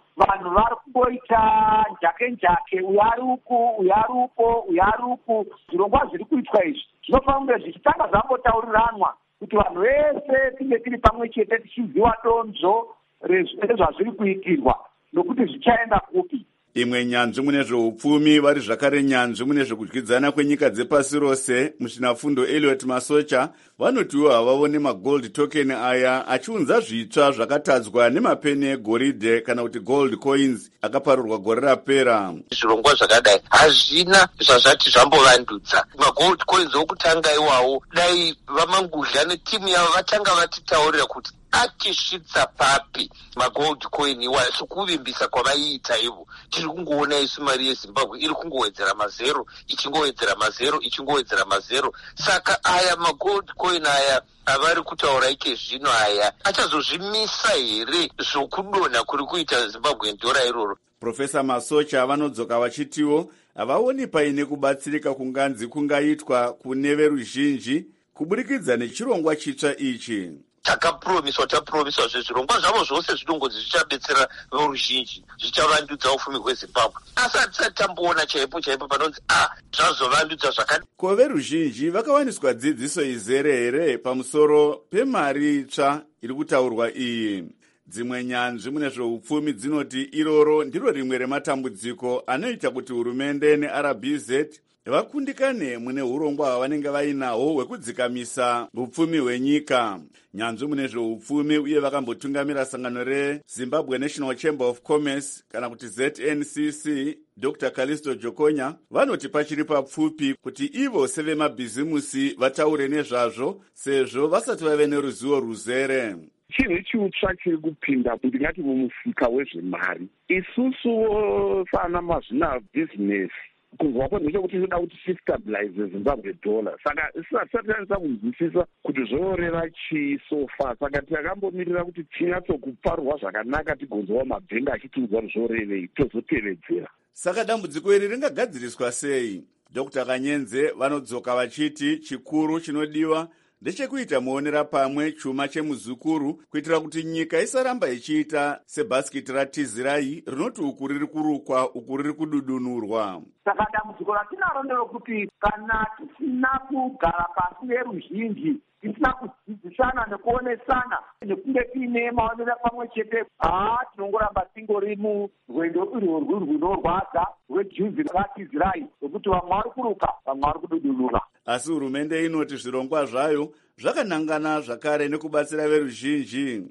vanhu vari kungoita njake njake, uyu ari uku, uyu ari uko, uyu ari uku. Zvirongwa zviri kuitwa izvi zvinofanira kunge zvichitanga zvambotauriranwa kuti vanhu vese tinge tiri pamwe chete tichiziva donzvo rezvazviri kuitirwa nokuti zvichaenda kupi. Imwe nyanzvi mune zveupfumi vari zvakare nyanzvi mune zvekudyidzana kwenyika dzepasi rose, muchinafundo Elliot Masocha vanotiwo havavone magold token aya achiunza zvitsva zvakatadzwa nemapeni egoridhe kana kuti gold coins akaparurwa gore rapera. Zvirongwa zvakadai hazvina zvazvati zvambovandudza. Magold coins okutanga iwawo dai vamangudla netimu yavo vatanga vatitaurira kuti achisvitsa papi magold coin iwayo sokuvimbisa kwavaiita ivo. Tiri kungoona isu mari yeZimbabwe iri kungowedzera mazero ichingowedzera mazero ichingowedzera mazero. Saka aya magold coin aya avari kutaura ike zvino aya achazozvimisa here zvokudonha kuri kuita Zimbabwe ndora iroro. Profesa Masocha vanodzoka vachitiwo havaoni paine kubatsirika kunganzi kungaitwa kune veruzhinji kuburikidza nechirongwa chitsva ichi. Takapromiswa tapromiswa zvezvirongwa zvavo zvose zvinongozi zvichabetsera veruzhinji, zvichavandudza ufumi hweZimbabwe. Asi hatisati tamboona chaipo chaipo panonzi a zvazovandudza zvakadi. Ko veruzhinji vakawaniswa dzidziso izere here pamusoro pemari itsva iri kutaurwa iyi? Dzimwe nyanzvi mune zveupfumi dzinoti iroro ndiro rimwe rematambudziko anoita kuti hurumende neR B Z vakundikane mune urongwa hwavanenge vainahwo hwekudzikamisa upfumi hwenyika. Nyanzvi mune zveupfumi uye vakambotungamira sangano reZimbabwe National Chamber of Commerce kana kuti Z N C C, Doctor Callisto Jokonya vanoti pachiri papfupi kuti ivo sevemabhizimusi vataure nezvazvo sezvo vasati vave neruzivo ruzere. Chinhu chiutsva chiri kupinda ndingati mumusika wezvemari. Isusu sana mazvina business kunzwa kwedu ndechekuti tinoda kuti sistabilize Zimbabwe dollar. Saka isati tanisa kunzwisisa kuti zvoreva chii sofa. Saka takakambomirira kuti tinyatsokuparwa zvakanaka tigonzwa mabhenga achitiudza zvorevei tozotevedzera. Saka dambudziko iri ringagadziriswa sei? Doctor Kanyenze vanodzoka vachiti chikuru chinodiwa ndechekuita muonera pamwe chuma chemuzukuru kuitira kuti nyika isaramba ichiita sebhasikiti ratizirai rinoti uku riri kurukwa uku riri kududunurwa. Saka dambudziko ratinaro nderokuti kana tisina kugara pasi veruzhinji, tisina kudzidzisana nekuonesana nekunge tiine maonera pamwe chete, haa tinongoramba tingori murwendo urworwu runorwadza rwejuzi ratizirai rwekuti vamwe vari kuruka vamwe vari kududunura. Asi hurumende inoti zvirongwa zvayo zvakanangana zvakare nekubatsira veruzhinji.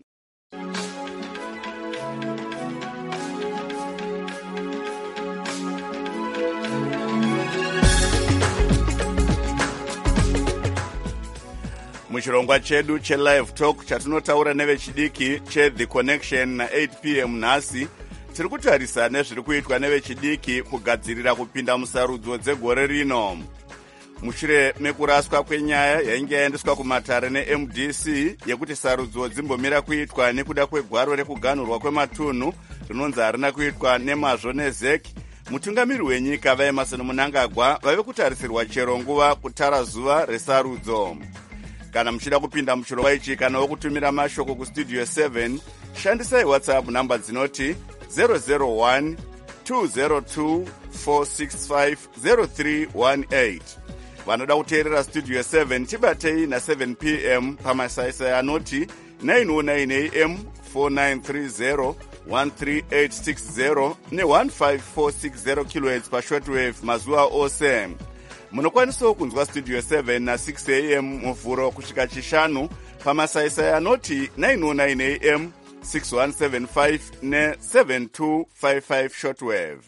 Muchirongwa chedu chelive talk chatinotaura nevechidiki cheThe Connection na eight p m nhasi tiri kutarisa nezviri kuitwa nevechidiki kugadzirira kupinda musarudzo dzegore rino. Mushure mekuraswa kwenyaya yainge yaendeswa kumatare neM D C yekuti sarudzo dzimbomira kuitwa nekuda kwegwaro rekuganhurwa kwematunhu rinonzi harina kuitwa nemazvo neZEC, mutungamiri wenyika vaEmmerson Mnangagwa vave kutarisirwa chero nguva kutara zuva resarudzo. Kana muchida kupinda muchirongwa ichi kana wokutumira mashoko kustudio seven, shandisai WhatsApp namba dzinoti zero zero one two zero two four six five zero three one eight. Vanoda kuteerera studio seven tibatei na seven p m pamasaisai anoti nine oh nine a m four nine three zero one three eight six zero ne one five four six zero kilohertz pashortwave mazuva ose. Munokwanisawo kunzwa studio seven na six a m muvhuro kusvika chishanu pamasaisai anoti nine oh nine a m six one seven five ne seven two five five shortwave.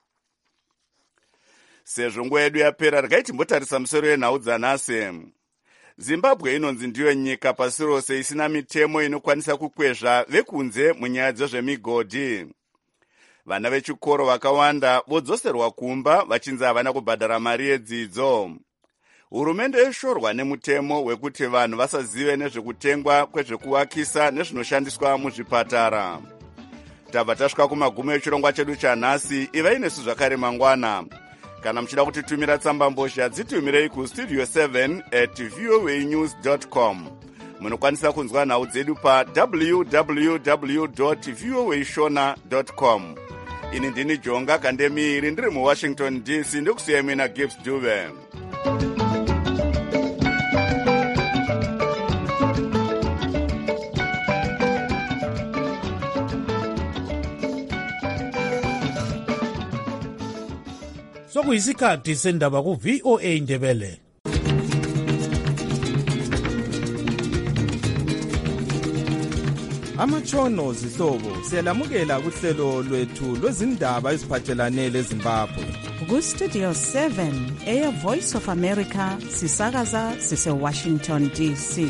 Sezvo nguva yedu yapera regai timbotarisa musoro yenhau dzanhasi. Zimbabwe inonzi ndiyo nyika pasi rose isina mitemo inokwanisa kukwezva vekunze munyaya dzezvemigodhi. Vana vechikoro vakawanda vodzoserwa kumba vachinzi havana kubhadhara mari yedzidzo. Hurumende yoshorwa nemutemo wekuti vanhu vasazive nezvekutengwa kwezvekuvakisa nezvinoshandiswa muzvipatara. Tabva tasvika kumagumo echirongwa chedu chanhasi. Ivai nesu zvakare mangwana. Kana muchida kutitumira tsamba mbozha dzitumirei kustudio seven at voanews dot com. munokwanisa kunzwa nhau dzedu pa w w w dot voa shona dot com. Ini ndini Jonga Kandemiri ndiri muWashington D C ndokusiya mina Gibbs Dube. Sokuyisikhathi sendaba ku V O A Ndebele. Amatshono zihlobo siyalamukela kuhlelo lwethu lwezindaba eziphathelane leZimbabwe. Ku Studio seven eya Voice of America sisakaza sise Washington D C.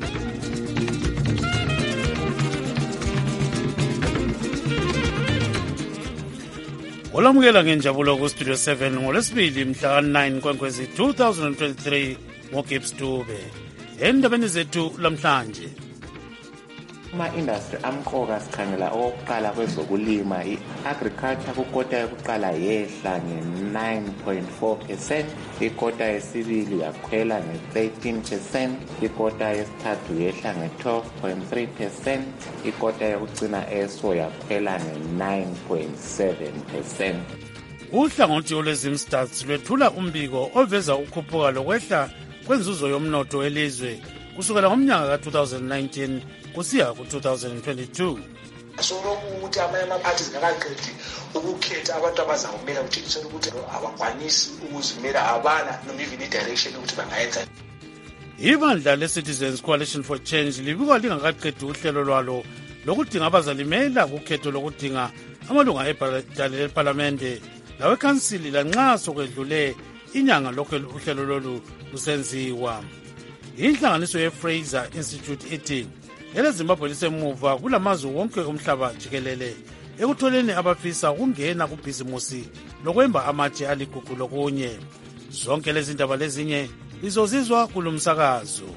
Olamukela ngenjabulo ku Studio seven ngolesibili mhla nine Nkwenkwezi two thousand twenty-three ngoGibbs Dube. Endabeni zethu lamhlanje. Ama-industry amqoka sikhangela okokuqala kwezokulima i-agriculture kukota yokuqala yehla nge-nine point four percent, ikota yesibili yakhwela nge-thirteen percent, ikota yesithathu yehla nge-twelve point three percent, ikota yokugcina eso yakhwela nge-nine point seven percent. Uhlangothi olwezimstats lwethula umbiko oveza ukukhuphuka lokwehla kwenzuzo yomnotho elizwe kusukela ngomnyaka ka two thousand nineteen kusiya ku two thousand twenty-two. Sokuthi amanye ama-parties ngakaqedi ukukhetha abantu abazawumela kuthengisela ukuthi abakwanisi ukuzimela abana noma even i-direction ukuthi bangayenza. Ibandla le-Citizens Coalition for Change libikwa lingakaqedi uhlelo lwalo lokudinga abazalimela kukhetho lokudinga amalunga ebhadala lephalamende lawekhansili lanxa sokwedlule inyanga lokho uhlelo lolu lusenziwa. Inhlanganiso ye-Fraser Institute ithi eleZimbabwe lisemuva kulamazwe wonke umhlaba jikelele ekutholeni abafisa ukungena kubhizimusi lokwemba amatshe aligugu lokunye. Zonke lezi ndaba lezinye lizozizwa kulumsakazo.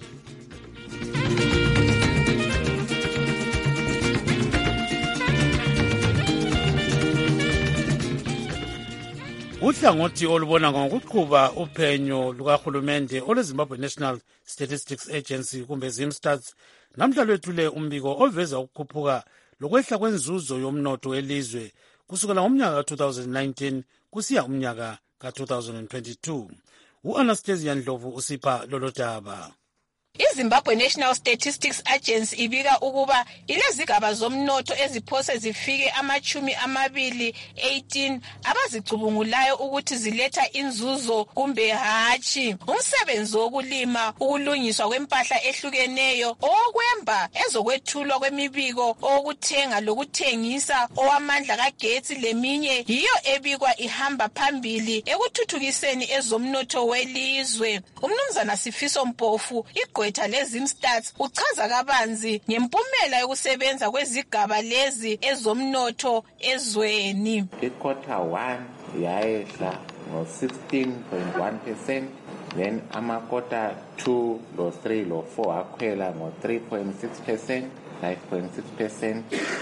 Uhlangothi olubona ngokuqhuba uphenyo lukahulumende oleZimbabwe National Statistics Agency kumbe ZimStats namhla lwethule umbiko oveza ukukhuphuka lokwehla kwenzuzo yomnotho elizwe kusukela ngomnyaka ka two thousand nineteen kusiya umnyaka ka two thousand twenty-two. U-Anastasia Ndlovu usipha lolo daba. iZimbabwe National Statistics Agency ibika ukuba ilezigaba zomnotho eziphose zifike amachumi amabili eighteen abazicubungulayo ukuthi ziletha inzuzo kumbe hatshi. Umsebenzi wokulima, ukulungiswa kwempahla ehlukeneyo, okwemba, ezokwethulwa kwemibiko, okuthenga lokuthengisa, owamandla kagetsi leminye yiyo ebikwa ihamba phambili ekuthuthukiseni ezomnotho welizwe. Umnumzana Sifiso Mpofu igwe lezimstats uchaza kabanzi ngempumela yokusebenza kwezigaba lezi ezomnotho ezweni. Iquarter one yayehla ngo sixteen point one percent, then amakota two lo three lo four akhwela ngo three point six percent, five point six percent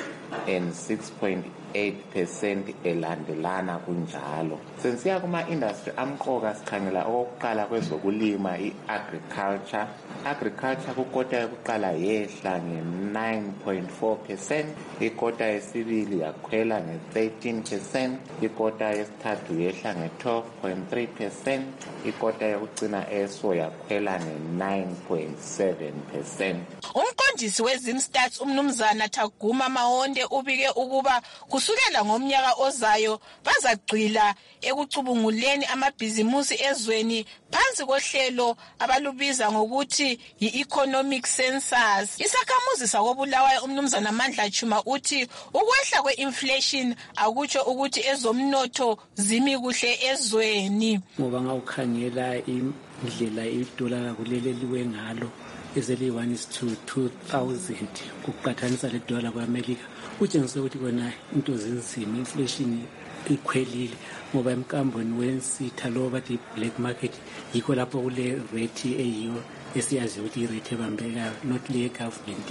and six point eight percent elandelana kunjalo. Sensiya kuma-industry amqoka sikhangela okokuqala kwezokulima i-agriculture. Agriculture kukota yokuqala yehla nge-nine point four percent, ikota yesibili yakhwela nge-thirteen percent, ikota yesithathu yehla nge-twelve point three percent, ikota yokugcina eso yakhwela nge-nine point seven percent. Umqondisi wezimstats umnumzana Thaguma Mahonde ubike ukuba kusukela ngomnyaka ozayo bazagcila ekucubunguleni amabhizimusi ezweni phansi kohlelo abalubiza ngokuthi yi-economic census. Isakhamuzi sakobulawayo umnumzana Mandla Chuma uthi ukwehla kwe-inflation akutsho ukuthi ezomnotho zimi kuhle ezweni. Ngoba ngawukhangela indlela idola kulele liwe ngalo ezeli one is to two thousand kuqhathanisa le dollar kwaMelika kutshengisa ukuthi kona into zinzima, inflation ikhwelile ngoba emkambweni wensitha lo bathi black market yikho lapho kule rate eyiyo esiyazi ukuthi irate ebambekayo, not le government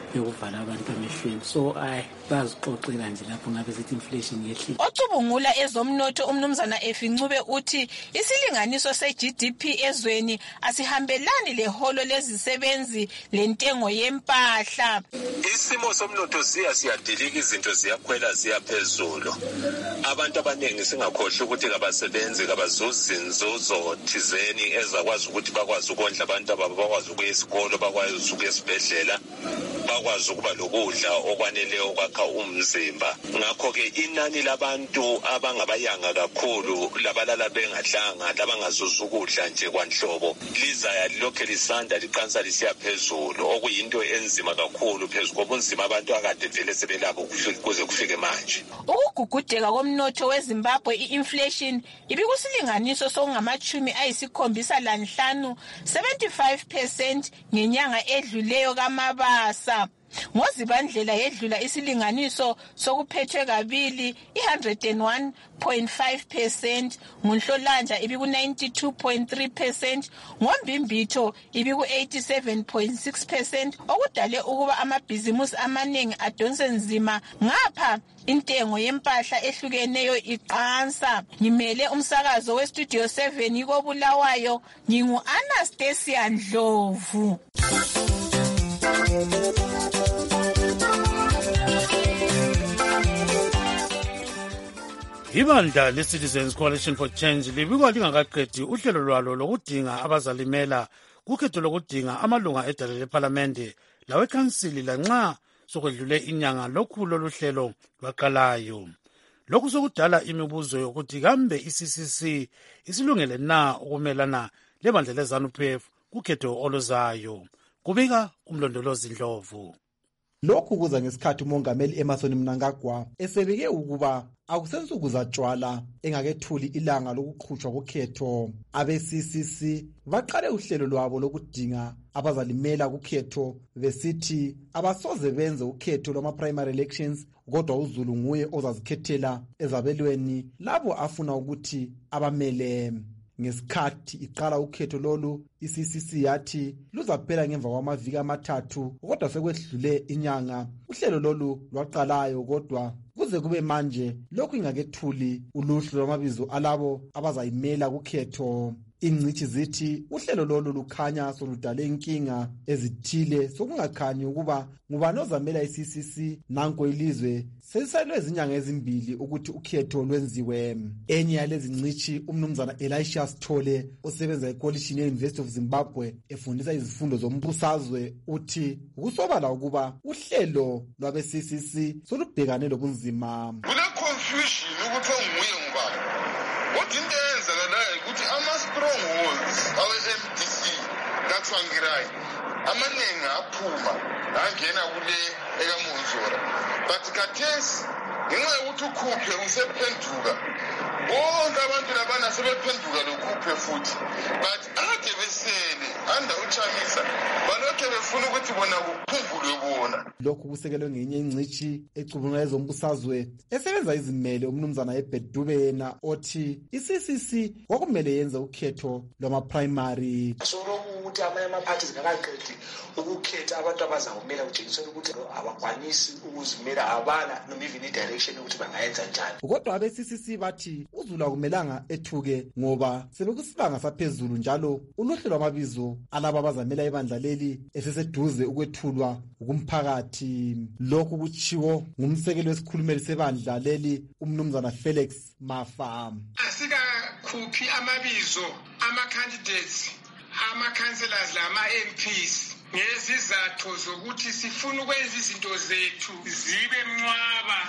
yokuvala abantu emehlweni. So I bazixoxela nje lapho ngabe sithi inflation yehlile. Ocubungula ezomnotho umnumzana Efincube uthi isilinganiso se-G D P ezweni asihambelani leholo lezisebenzi lentengo yempahla. Isimo somnotho siya siyadilika, izinto ziyakhwela ziyaphezulu. Abantu abaningi singakhohlwa ukuthi kabasebenzi kabazuzi inzuzo thizeni ezakwazi ukuthi bakwazi ukondla abantu ababo, bakwazi ukuya esikolo, bakwazi ukuya esibhedlela, bakwazi ukuba lokudla okwaneleyo okwakha umzimba. Ngakho-ke inani labantu abangabayanga kakhulu, labalala bengadlanga, labangazuzi ukudla nje kwanhlobo, lizaya lokhe lisanda liqansa lisiya phezulu, okuyinto enzima kakhulu phezu kobunzima abantu akade vele sebelabo kuze kufike manje. Ukugugudeka komnotho weZimbabwe, i-inflation ibikusilinganiso sokungamachumi ayisikhombisa lanhlanu, seventy-five percent ngenyanga edluleyo kaMabasa. Ngozibandlela yedlula isilinganiso sokuphethwe kabili i-one hundred one point five percent, nguNhlolanja ibiku ninety-two point three percent, ngoMbimbitho ibiku eighty-seven point six percent, okudale ukuba amabhizimusi amaningi adonse nzima ngapha intengo yempahla ehlukeneyo iqansa. Ngimele umsakazo weStudio seven yikobulawayo, ngingu Anastasia Ndlovu. Ibandla le-Citizens Coalition for Change libikwa lingakaqedi uhlelo lwalo lokudinga abazalimela kukhetho lokudinga amalunga edale lephalamende lawekhansili lanxa sokwedlule inyanga lokhu lolu hlelo lwaqalayo. Lokhu sokudala imibuzo yokuthi kambe i-C C C isilungele na ukumelana lebandla le-ZANU-P F kukhetho oluzayo. Kubika umlondolozi Ndlovu. Lokhu kuza ngesikhathi umongameli Emmerson Mnangagwa esebike ukuba akusensuku zatshwala engakethuli ilanga lokuqhutshwa kokhetho. Abe-C C C baqale uhlelo lwabo lokudinga abazalimela kukhetho besithi abasoze benze ukhetho lwama-primary elections, kodwa uZulu nguye ozazikhethela ezabelweni labo afuna ukuthi abamele. Ngesikhathi iqala ukhetho lolu, i-C C C yathi luzaphela ngemva kwamaviki amathathu, kodwa sekwedlule inyanga uhlelo lolu lwaqalayo, kodwa kuze kube manje lokhu ingakethuli uluhlu lwamabizo alabo abazayimela kukhetho. Ingcithi zithi uhlelo lolu lukhanya soludale inkinga ezithile sokungakhanyi ukuba ngubani ozamela i-C C C. Nanko ilizwe selisalwe izinyanga ezimbili ukuthi ukhetho lwenziwe. Enye yalezi ngcithi umnumzana Elisha Sithole osebenza eCoalition ye-University of Zimbabwe efundisa izifundo zombusazwe uthi kusobala ukuba uhlelo lwabe-C C C solubhekane lobunzima. Kule confusion ukuthi onguye ngubani. Kodwa into eyenzakalayo ukuthi ama-strongholds awe-M D C kaTsvangirai amaningi aphuma angena kule ekaMonzora, but khathesi ngenxa yokuthi ukhuphe usephenduka, bonke abantu labana sebephenduka lokhuphe futhi, but ade besele anda uChamisa balokhe befuna ukuthi bona kuphungulwe bona. Lokhu kusekelwe ngenye ingcithi ecubungula ezombusazwe esebenza izimele umnumzana eBedube yena othi i-C C C kwakumele yenze ukhetho lwama-primary. Ukuthi amanye ama-parties ngakaqedi ukukhetha abantu abazawumela kutshengisela ukuthi abakwanisi ukuzimela, abana noma even i-direction yokuthi bangayenza njani. Kodwa abe-C C C bathi uZulu akumelanga ethuke ngoba sebekusibanga saphezulu, njalo uluhlu lwamabizo alaba abazamela ibandla leli eseseduze ukwethulwa kumphakathi. Lokhu kutshiwo ngumsekeli wesikhulumeli sebandla leli umnumzana Felix Mafa. Asikakhuphi amabizo ama-candidates, ama-councillors lama-M Ps ngezizathu zokuthi sifuna ukwenza izinto zethu zibe mnwaba,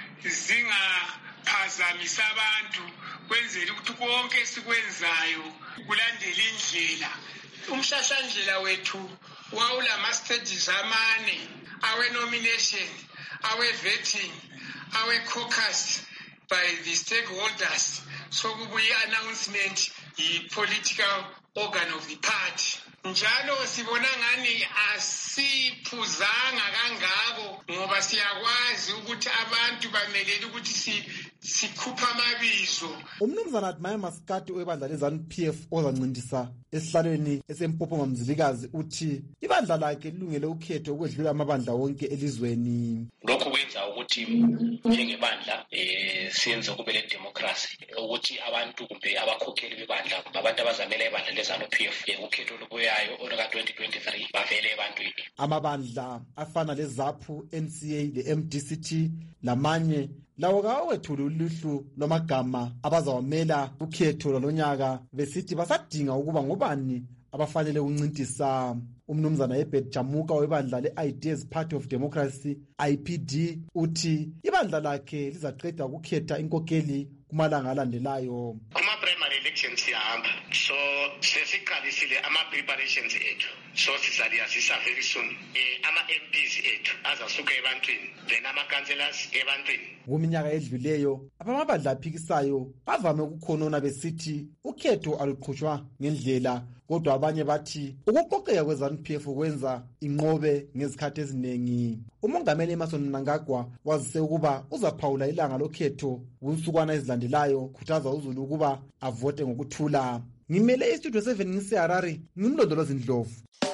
zingaphazamisa abantu, kwenzela ukuthi konke esikwenzayo kulandela indlela. Umhlahlandlela wethu wawulama-stages amane awe-nomination, awe-vetting, awe-caucus by the stakeholders. So kubuye i-announcement yi-political organ of the party. Njalo sibona ngani asiphuzanga kangako ngoba siyakwazi ukuthi abantu bamelele ukuthi sikhupha amabizo. Umnumzana Admire Maskati webandla leZANU P F ozancindisa esihlalweni esempopo ngamzilikazi uthi ibandla lakhe lilungele ukhetho ukwedlula amabandla wonke elizweni. Lokho kwenza ukuthi njengebandla eh siyenze kube le democracy ukuthi abantu kumbe abakhokheli bebandla abantu abazamela ibandla leZANU P F ukhetho lobuyayo oluka twenty twenty-three bavele ebantwini. Amabandla afana leZAPU, N C A, le-M D C T lamanye lawo kawethula uluhlu lwamagama abazawamela ukhetho lonyaka besithi basadinga ukuba ngobani abafanele uncintisa. Umnumzana Ebert Jamuka webandla le-Ideas Party of Democracy I P D uthi ibandla lakhe lizaqeda ukukhetha inkokeli kumalanga alandelayo. Kuma-primary elections siyahamba, so sesiqalisile ama-preparations ethu, so sizaliyazisa very soon eh, ama-M Ps ethu azasuka ebantwini then ama-councillors ebantwini. Kuminyaka edluleyo abamabandla aphikisayo bavame ukukhonona besithi ukhetho aluqhutshwa ngendlela, kodwa abanye bathi ukuqoqeka kweZANU P F kwenza inqobe ngezikhathi eziningi. Umongameli Emmerson Mnangagwa wazise ukuba uzaphawula ilanga lokhetho kunsukwana ezilandelayo, khuthaza uZulu ukuba avote ngokuthula. Ngimele istudio seven ngiseHarare, ngimlondolozi Ndlovu.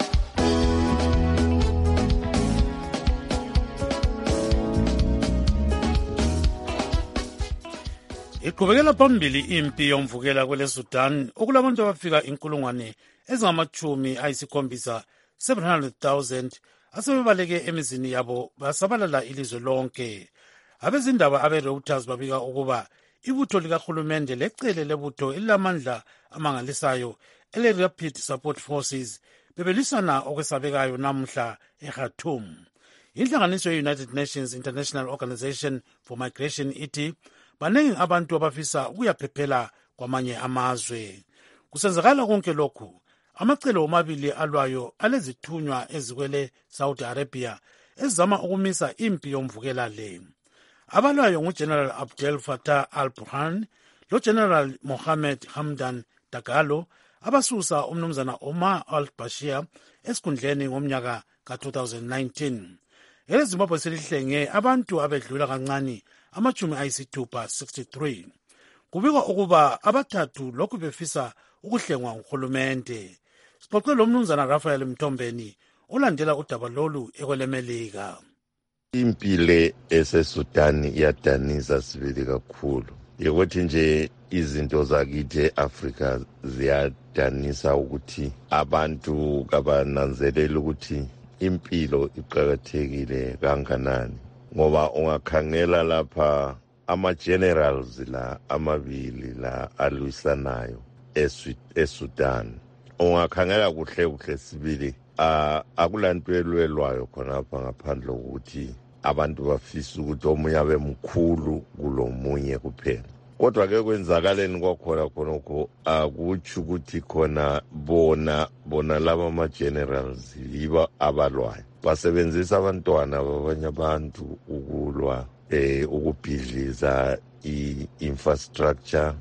Iqhubekela phambili impi yomvukela kwele Sudan okulabantu abafika inkulungwane ezingamachumi ayisikhombisa seven hundred thousand asebebaleke emizini yabo basabalala ilizwe lonke. Abezindaba abe-Reuters babika ukuba ibutho likahulumende lecele lebutho elilamandla amangalisayo ele-Rapid Support Forces bebelisana okwesabekayo namuhla eKhartoum. Inhlanganiso ye-United Nations International Organization for Migration ithi baningi abantu abafisa ukuyaphephela kwamanye amazwe. Kusenzakala konke lokhu, amacelo omabili alwayo alezithunywa ezikwele Saudi Arabia ezizama ukumisa impi yomvukela le. Abalwayo nguGeneral Abdel Fattah al-Burhan loGeneral Mohammed Hamdan Dagalo abasusa umnumzana Omar al-Bashir esikhundleni ngomnyaka ka twenty nineteen. EZimbabwe selihlenge abantu abedlula kancane amachumi ayisithupha sixty-three. Kubikwa ukuba abathathu lokhu befisa ukuhlengwa nguhulumende. Sixoxe lo mnumzana Raphael Mthombeni olandela udaba lolu ekwelemelika. Impile eseSudan iyadanisa sibili kakhulu. Yikuthi nje izinto zakithi eAfrika ziyadanisa ukuthi abantu kabananzelela ukuthi impilo iqakathekile kanganani. Ngoba ungakhangela lapha ama-generals la amabili la alwisanayo eSudan, ungakhangela kuhle kuhle sibili akulanto elwelwayo khonapha ngaphandle kokuthi abantu bafisa ukuthi omunye abe mkhulu kulomunye kuphela. Kodwa ke kwenzakaleni kwakhona khonokho akutsho ukuthi khona bona bona laba ama-generals yiba abalwayo, basebenzisa abantwana babanye abantu ukulwa eh ukubhidliza i-infrastructure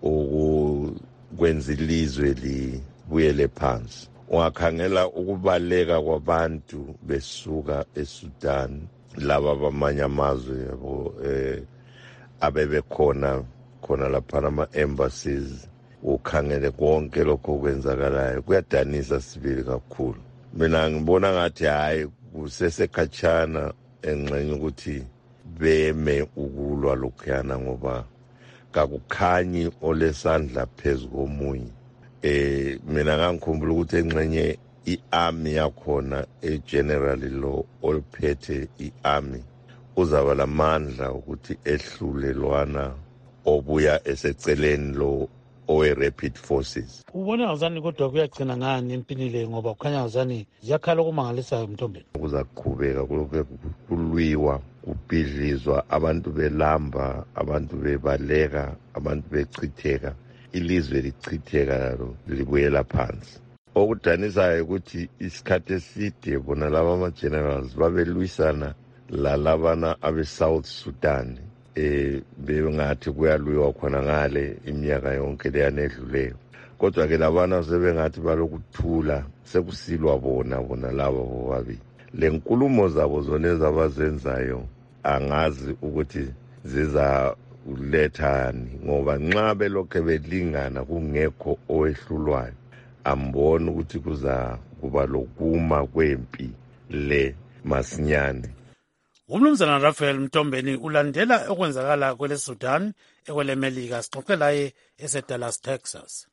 ukwenza ilizwe libuyele phansi. Ungakhangela ukubaleka kwabantu besuka eSudan laba bamanye amazwe yabo eh abebekhona khona lapha ama-embassies, ukhangele konke lokho kwenzakalayo kuyadanisa sibili kakhulu. Mina ngibona ngathi hayi kusesekhatshana engxenye ukuthi beme ukulwa lokhuyana ngoba kakukhanyi olesandla phezu komunye. Eh mina ngangikhumbula ukuthi engxenye i-army yakhona egeneral lo olphethe i-army uzaba lamandla ukuthi ehlulelwana obuya eseceleni lo owe-Rapid Forces. Ubona ngazani kodwa kuyagcina ngani empini le ngoba kukhanya ngazani ziyakhala okumangalisayo Mthombeni? Kuzaqhubeka kulokhu kulwiwa kubhidlizwa abantu belamba abantu bebaleka abantu bechitheka ilizwe lichitheka lalo libuyela phansi. Okudanisayo ukuthi isikhathi eside bona laba ama-generals babelwisana lalabana abe-South Sudan eh bengathi kuyalwiwa khona ngale iminyaka yonke leyana edluleyo. Kodwa ke labana sebengathi balokuthula sekusilwa bona bona laba bobabili. Le nkulumo zabo zona ezabazenzayo angazi ukuthi ziza kulethani ngoba nxa belokhe belingana kungekho owehlulwayo ambona ukuthi kuza kuba lokuma kwempi le masinyane. Umnumzana Raphael Mtombeni ulandela okwenzakala kwele Sudan ekwele Melika. Sixoxe laye eseDallas, Texas.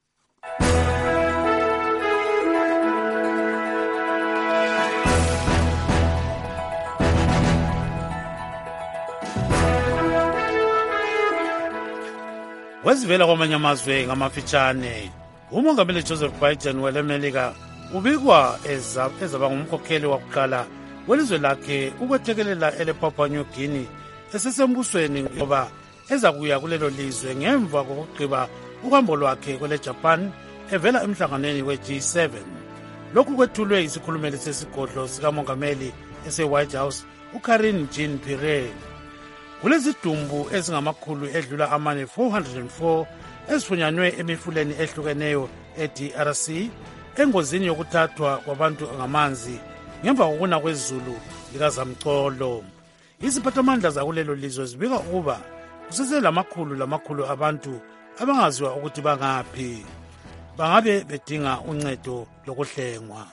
Wezivela kwamanye amazwe ngamafitshane, umongameli Joseph Biden wele Melika ubikwa ezaba ngumkhokheli wakuqala welizwe lakhe ukwethekelela ele Papua New Guinea esesembusweni ngoba ezakuya kulelo lizwe ngemva kokugqiba uhambo lwakhe kwele Japan evela emhlanganweni we G seven. Lokhu kwethulwe isikhulumeli sesigodlo sikamongameli ese-White House uKarine Jean-Pierre. Kulezidumbu ezingamakhulu edlula amane four hundred four ezifunyanwe emifuleni ehlukeneyo e-D R C engozini yokuthathwa kwabantu ngamanzi ngemva kokuna kwezulu likazamcolo. Iziphathamandla zakulelo lizwe zibika ukuba kusese lamakhulu lamakhulu abantu abangaziwa ukuthi bangaphi, bangabe bedinga uncedo lokuhlengwa.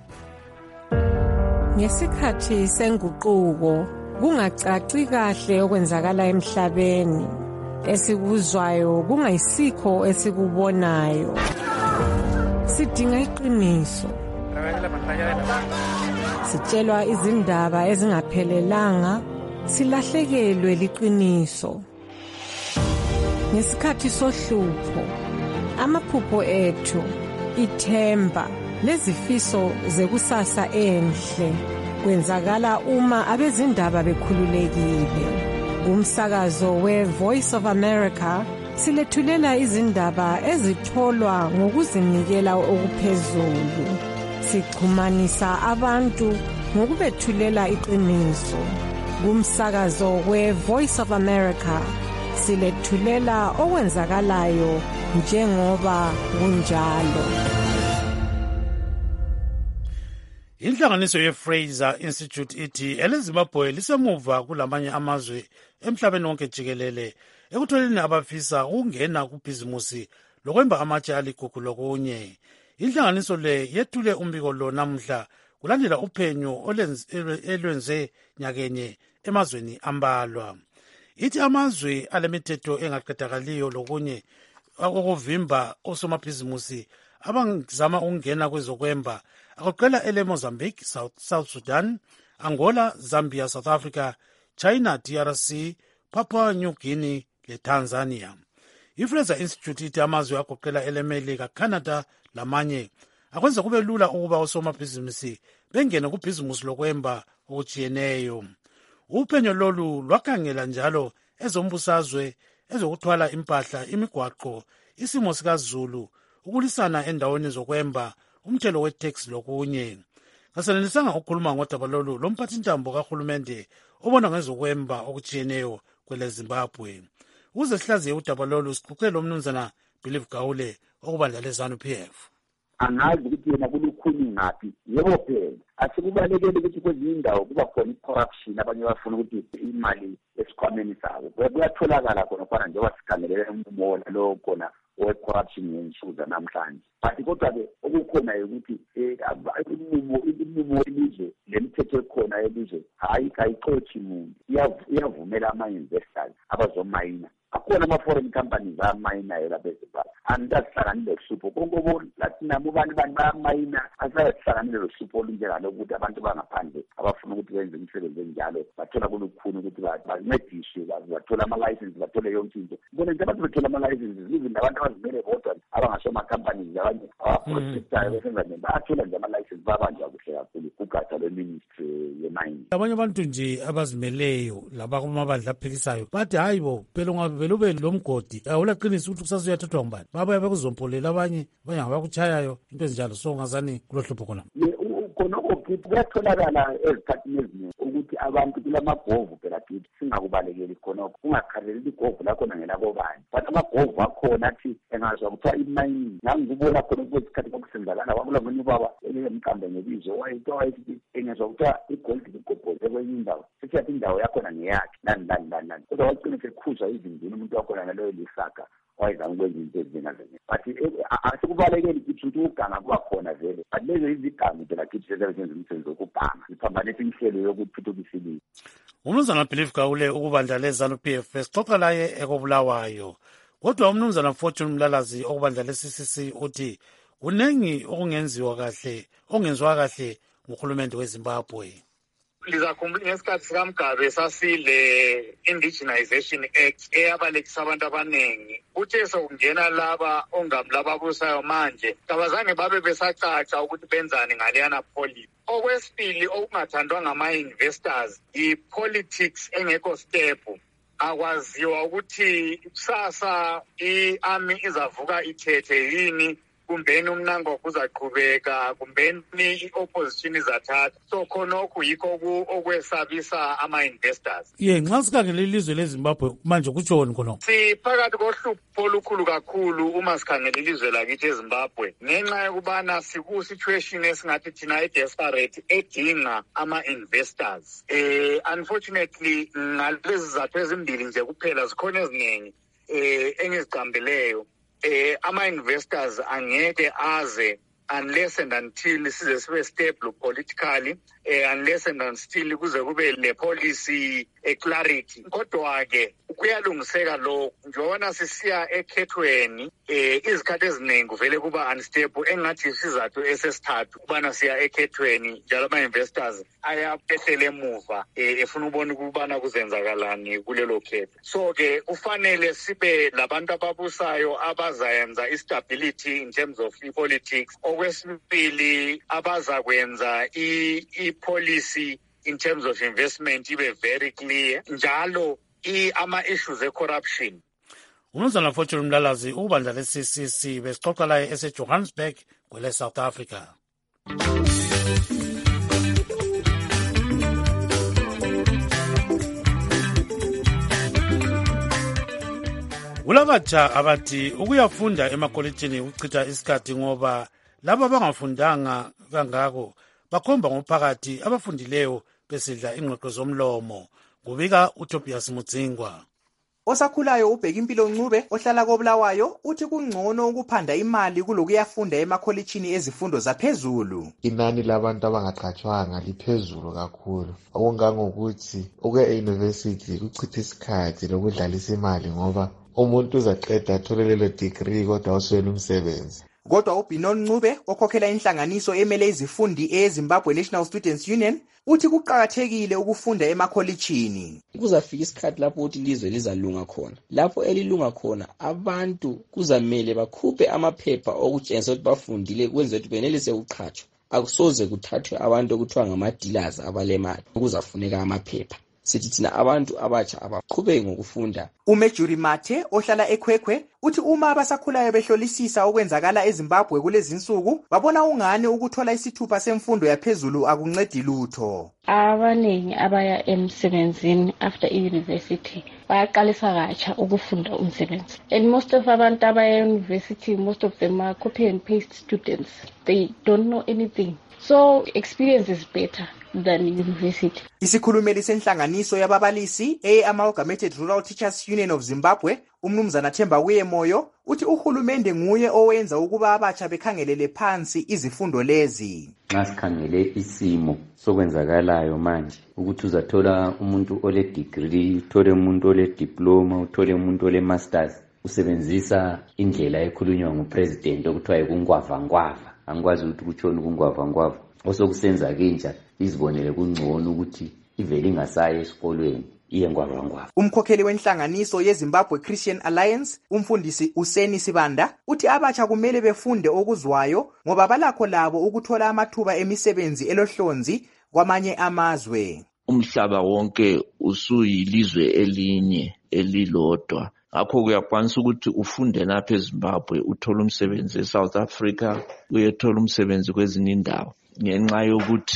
Ngesikhathi senguquko kungacaci kahle okwenzakala emhlabeni, esikuzwayo kungayisikho esikubonayo. Sidinga iqiniso, sitshelwa izindaba ezingaphelelanga, silahlekelwe liqiniso. Ngesikhathi sohlupho, amaphupho ethu, ithemba lezifiso zekusasa enhle kwenzakala uma abezindaba bekhululekile. Umsakazo we-Voice of America silethulela izindaba ezitholwa ngokuzinikela okuphezulu. Sixhumanisa abantu ngokubethulela iqiniso. Kumsakazo we-Voice of America silethulela okwenzakalayo njengoba kunjalo. Inhlanganiso ye-Fraser Institute ithi eleZimbabwe lisemuva kulamanye amazwe emhlabeni wonke jikelele ekutholeni abafisa ukungena kubhizimusi lokwemba amatshe aligugu lokunye. Inhlanganiso le yethule umbiko lo namuhla kulandela uphenyo olwenze nyakenye emazweni ambalwa. Ithi amazwe alemithetho engaqedakaliyo lokunye okuvimba osomabhizimusi abangizama ukungena kwezokwemba agoqela ele Mozambique, South, South Sudan, Angola, Zambia, South Africa, China, D R C, Papua New Guinea le Tanzania. I-Fraser Institute ithi amazwe agoqela ele Melika, Canada lamanye akwenza kube lula ukuba osomabhizimusi bengene kubhizimusi lokwemba okujiyeneyo. Uphenyo lolu lwakhangela njalo ezombusazwe, ezokuthwala impahla, imigwaqo, isimo sikazulu, ukulisana endaweni zokwemba, umthelo we-tax lokunye. Ngasenelisanga ukukhuluma ngodaba lolu lomphathintambo kahulumende obona ngezokwemba okujiyeneyo kwele Zimbabwe. Ukuze sihlaziye udaba lolu sixoxe lo mnumzana Believe Gawule okubandla leZANU P F. Angazi ukuthi yena kulukhuni ngaphi, yebo phela asikubalekele ukuthi kwezinye indawo kuba khona i-corruption, abanye bafuna ukuthi imali esikhwameni sabo kuyatholakala khona khona njengoba sikhangelele ummola lo khona owe-corruption ngensuku zanamhlanje. But kodwa-ke okukhona ukuthi imimumo elizwe lemithetho ekhona elizwe hayi kayixothi muntu, iyavumela ama-investors abazomayina. Akhona ama-foreign companies amayinayo lapha eZimbabwe. Andasihlanganile lohlupho konke lathi nabo abantu bamayina asayahlanganile lohlupho olunjengalo ukuthi abantu bangaphandle abafuna ukuthi benze imisebenzi enjalo bathola kulukhuni ukuthi bancediswe, bathola ama-license, bathole yonke into. Bona nje abantu bethola ama-licenses izinto abantu abazimele bodwa abangasoma-companies abanye abaprojectayo besenza nje bathola nje ama-license babanjwa kuhle kakhulu kugatsha lwe-ministry yemayini. Abanye abantu nje abazimeleyo laba kumabandla aphikisayo bathi hayi bo phela ungavele ube lo mgodi awulaqinisa ukuthi kusasa uyathathwa ngubani, babuya bekuzompolela abanye abanye ngabakutshayayo into ezinjalo. So ngazani kulohlupho khona khonoko kuyatholakala ezikhathini eziningi ukuthi abantu kulamagovu phela kithi singakubalekeli khonokho kungakhaleli igovu lakhona ngelakobani but amagovu akhona athi engazwa kuthiwa imining ngangikubona khona kwesikhathi kwakusenzakala kwakula manye baba emqambe ngebizo wayithiwa wayithi engezwa kuthiwa igoldi ligobhoze kwenye indawo sesiyathi indawo yakhona ngeyakhe nani nani nani nani kodwa wagcina sekhuzwa izindini umuntu wakhona ngaloyo lisaka wayezama ukwenza into ezingazenye but asikubalekeli kithi ukuthi ukuganga kuba khona vele but lezo izigangu phela kithi sezenza umsebenzi wokuganga ziphambanisa inhlelo yokuthuthukisa ilizwe. Umnumzana Believe Gawule ukubandla leZANU P F sixoxa laye ekobulawayo kodwa umnumzana Fortune Mlalazi okubandla le-C C C uthi kunengi okungenziwa kahle ongenziwa kahle nguhulumende weZimbabwe. Lizakhumbula ngesikhathi sikaMgabe sasile Indigenization Act eyabalekisa abantu abaningi kuthe sokungena laba ongamlaba abusayo manje kabazange babe besacaca ukuthi benzani ngaleyana policy. Okwesibili okungathandwa ngama-investors i-politics engekho step akwaziwa ukuthi kusasa i-army izavuka ithethe yini kumbeni umnango kuzaqhubeka kumbeni i-opposition izathatha so khonokho yikho okwesabisa ama-investors. Ye nxa sikhangele ilizwe leZimbabwe manje kutshoni khonokho? Siphakathi kohlupho olukhulu kakhulu uma sikhangele ilizwe lakithi eZimbabwe ngenxa yokubana siku-situation esingathi thina i-desperate edinga ama-investors. Eh, unfortunately ngalezi zizathu ezimbili nje kuphela zikhona eziningi eh, engizicambeleyo. Eh, ama-investors angeke aze unless and until size sibe stable politically, eh, unless and until kuze kube le policy clarity. Kodwa-ke kuyalungiseka lo njengoba sisiya ekhethweni eh, izikhathi eziningi vele kuba unstable engathi isizathu esesithathu kubana siya ekhethweni njalo ama-investors ayaphehlela emuva eh, efuna ukubona ukubana kuzenzakalani kulelo khetho. So-ke kufanele sibe labantu ababusayo abazayenza istability in terms of politics. Okwesibili abazakwenza i-policy in terms of investment ibe very clear njalo ama-issues e-corruption. Umnumzana Fortune Mlalazi ukubandla le-C C C besixoxa laye ese-Johannesburg kwele-South Africa. Kulabatsha abathi ukuyafunda emakolitshini ukuchitha isikhathi ngoba laba abangafundanga kangako bakhomba ngophakathi abafundileyo besidla ingqoqo zomlomo. Kubika uTobias Mudzingwa. Osakhulayo ubheka impilo Ncube ohlala koBulawayo uthi kungcono ukuphanda imali kulokuyafunda emakholitshini ezifundo zaphezulu. Inani labantu abangaqhatshwanga liphezulu kakhulu okungangokuthi ukuya e-university kuchitha isikhathi lokudlalisa imali ngoba umuntu uzaqeda athole lelo degree kodwa uswele umsebenzi. Kodwa uBinon Ncube okhokhela inhlanganiso emele izifundi eZimbabwe National Students Union uthi kuqhakathekile ukufunda emakholitshini. Kuzafika isikhathi lapho uthi ilizwe lizalunga khona. Lapho elilunga khona abantu kuzamele bakhuphe amaphepha okutshengisa ukuthi bafundile kwenza ukuthi benelise ukuqhatshwa. Akusoze kuthathwe abantu okuthiwa ngama-dealers abalemali kuzafuneka amaphepha. Sithi thina abantu abatsha abaqhubeke ngokufunda. uMejuri Mathe ohlala eKhwekhwe uthi uma abasakhulayo behlolisisa okwenzakala eZimbabwe kulezi insuku babona ungane ukuthola isithupha semfundo yaphezulu akuncedi lutho. Abaningi abaya emsebenzini after university bayaqalisa katsha ukufunda umsebenzi. And most of abantu abaya university, most of them are copy and paste students. They don't know anything. So experience is better than university. Isikhulumeli senhlanganiso yababalisi e-Amalgamated Rural Teachers Union of Zimbabwe, umnumzana Themba Kuyemoyo, uthi uhulumende nguye owenza ukuba abatsha bekhangelele phansi izifundo lezi. Nxa sikhangele isimo sokwenzakalayo manje ukuthi uzathola umuntu ole degree, uthole umuntu ole diploma, uthole umuntu ole masters, usebenzisa indlela ekhulunywa ngupresident okuthiwa ikungwava ngwava. Angikwazi ukuthi kutshoni kungwava ngwava. Osokusenza kenja izibonele kungcono ukuthi ivele ingasaye esikolweni iye ngwava ngwava. Umkhokheli wenhlanganiso yeZimbabwe Christian Alliance, umfundisi Useni Sibanda, uthi abatsha kumele befunde okuzwayo ngoba balakho labo ukuthola amathuba emisebenzi elohlonzi kwamanye amazwe. Umhlaba wonke usuyilizwe elinye elilodwa. Ngakho kuyakwanisa ukuthi ufunde lapha eZimbabwe uthola umsebenzi eSouth Africa, uyethola umsebenzi kwezinye indawo. Ngenxa yokuthi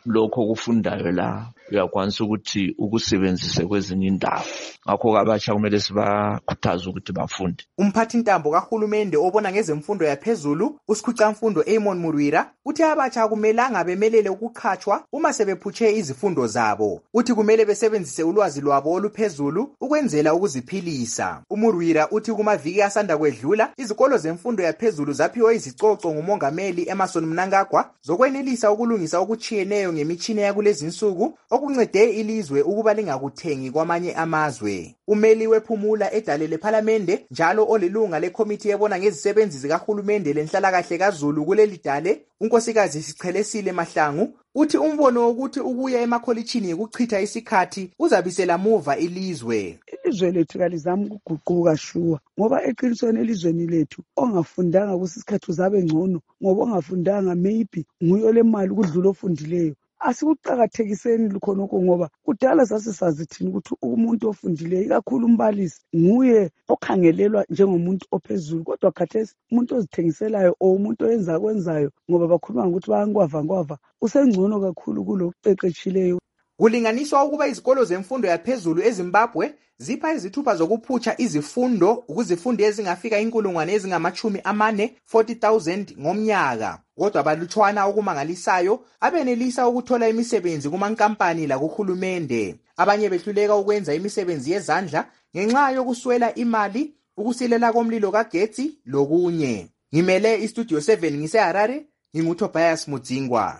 lokho kufundayo la uyakwanisa ukuthi ukusebenzise kwezinye indawo. Ngakho abatsha kumele sibakhuthaze ukuthi bafunde. Umphathi ntambo kahulumende obona ngezemfundo yaphezulu uSikhucamfundo Amon Murwira uthi abatsha akumelanga bemelele ukukhatshwa uma sebephutshe izifundo zabo. Uthi kumele besebenzise ulwazi lwabo oluphezulu ukwenzela ukuziphilisa. Umurwira uthi kumaviki asanda kwedlula izikolo zemfundo yaphezulu zaphiwe izicoco ngumongameli Emmerson Mnangagwa zokwenelisa ukulungisa okuchiyeneyo ngemitshina yakulezi insuku okuncede ilizwe ukuba lingakuthengi kwamanye amazwe. Umeli wephumula edalele parliamente njalo olilunga lekomiti ebona ngezisebenzi zikahulumende lenhlalakahle kaZulu kuleli dale unkosikazi Sichelesile Mahlangu uthi umbono ukuthi ukuya emakholitshini yikuchitha isikhathi uzabisela muva ilizwe. Ilizwe lethu kalizama ukuguquka shuwa ngoba eqinisweni elizweni lethu ongafundanga kusisikhathi uzabe ngcono ngoba ongafundanga maybe nguyo le mali ukudlula ofundileyo. Asikuqakathekiseni lukhonoko ngoba kudala sasisazi thina ukuthi umuntu ofundileyo kakhulu umbalisi nguye okhangelelwa njengomuntu ophezulu kodwa khathesi umuntu ozithengiselayo o umuntu oyenza kwenzayo ngoba bakhuluma ukuthi bayankwava nkwava usengcono kakhulu kuloqeqetshileyo. Kulinganiswa ukuba izikolo zemfundo yaphezulu eZimbabwe zipha izithupha zokuphutsha izifundo ukuzifundi ezingafika inkulungwane ezingamachumi amane forty thousand ngomnyaka. Kodwa balutshwana okumangalisayo abenelisa ukuthola imisebenzi kumankampani lakuhulumende. Abanye behluleka ukwenza imisebenzi yezandla ngenxa yokuswela imali, ukusilela komlilo kagetsi lokunye. Ngimele iStudio seven ngiseHarare, nginguTobias Mudzingwa.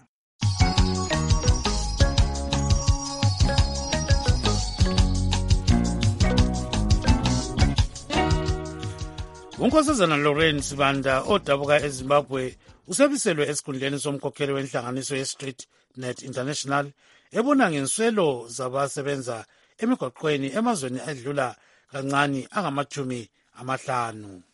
Unkosazana Lawrence Sibanda odabuka eZimbabwe usebiselwe esikhundleni somkhokheli wenhlanganiso yeStreet Net International ebona ngenswelo zabasebenza emigwaqweni emazweni adlula kancane angamachumi amahlanu.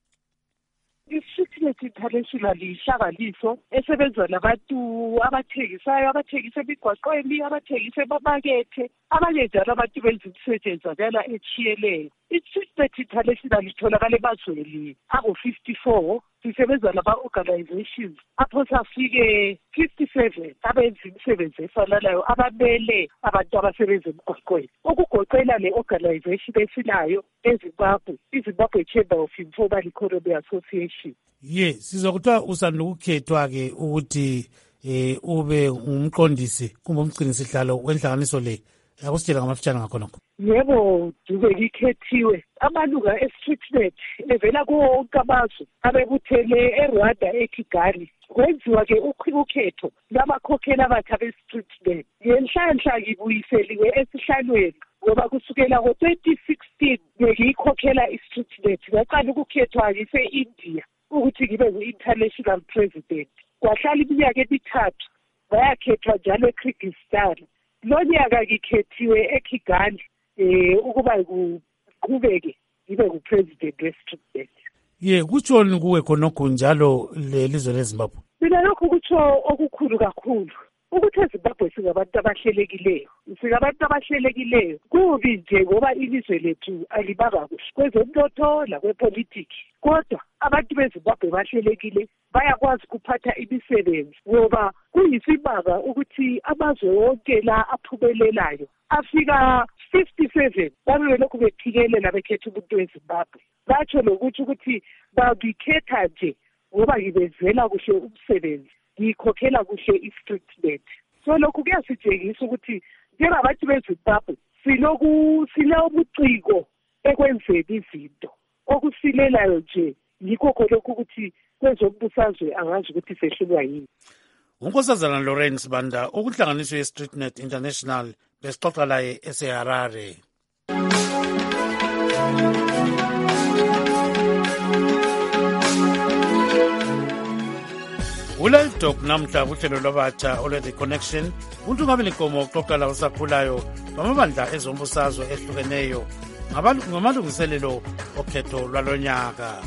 I-Street International lihlakaniso esebenza labantu abathengisayo, abathengisa emigwaqweni, abathengisa emamakethe, abanye njalo abantu benza imisetshenzakala etshiyeleyo. I-Street International itholakala emazweni angu-fifty-four. Sisebenza lama-organizations apho safike fifty-seven abenza imisebenzi efananayo abamele abantu abasebenza emigwaqweni. Ukugoqela le-organization esilayo eZimbabwe, iZimbabwe Chamber of Informal Economy Association. Ye, sizokuthiwa usanda ukukhethwa-ke ukuthi eh ube ngumqondisi kumbe umgcinisihlalo wenhlanganiso le. Akusitshela ngamafitshane ngakhonokho. Yebo, dube likhethiwe. Amalunga e-StreetNet evela kuwo wonke amazwe abebuthele eRwanda eKigali. Kwenziwa-ke ukhetho lwabakhokheli abatsha be-StreetNet. Ngenhlanhla ngibuyiseliwe esihlalweni ngoba kusukela ngo-twenty sixteen ngiyikhokhela i-StreetNet. Ngaqala ukukhethwa ngise-India ukuthi ngibe ngu-international president. Kwahlala iminyaka emithathu bayakhethwa njalo eKyrgyzstan. Lo nyaka ngikhethiwe eKigali eh ukuba ngiqhubeke ngibe ngupresident we-StreetNet. Ye, kutshoni kuwe khonokho njalo lelizwe leZimbabwe? Mina lokho kutsho okukhulu kakhulu. Ukuthi eZimbabwe singabantu abahlelekileyo. Singabantu abahlelekileyo. Kubi nje ngoba ilizwe lethu alibanga kuhle kwezomnotho lakwepolitiki. Kodwa abantu beZimbabwe bahlelekile bayakwazi kuphatha imisebenzi ngoba kuyisimanga ukuthi amazwe wonke la aphumelelayo afika fifty-seven babe lokhu bephikelela bekhetha umuntu weZimbabwe. Batsho lokuthi ukuthi babikhetha nje ngoba ngibezela kuhle umsebenzi, ngikhokhela kuhle i-StreetNet. So lokhu kuyasitshengisa ukuthi njengabantu beZimbabwe siloku silobuciko ekwenzeni izinto okusilelayo nje yikho lokhu ukuthi kwezombusazwe angazi ukuthi sehlulwa yini. Unkosazana Lawrence Banda okuhlanganiswe ye-StreetNet International besixoxa laye eseHarare. Ulive Talk namhla kuhlelo lwabatsha olwe-The Connection uNtungabile Nkomo uxoxa lawo sakhulayo ngamabandla ezombusazwe ehlukeneyo ngamalungiselelo okhetho lwalonyaka.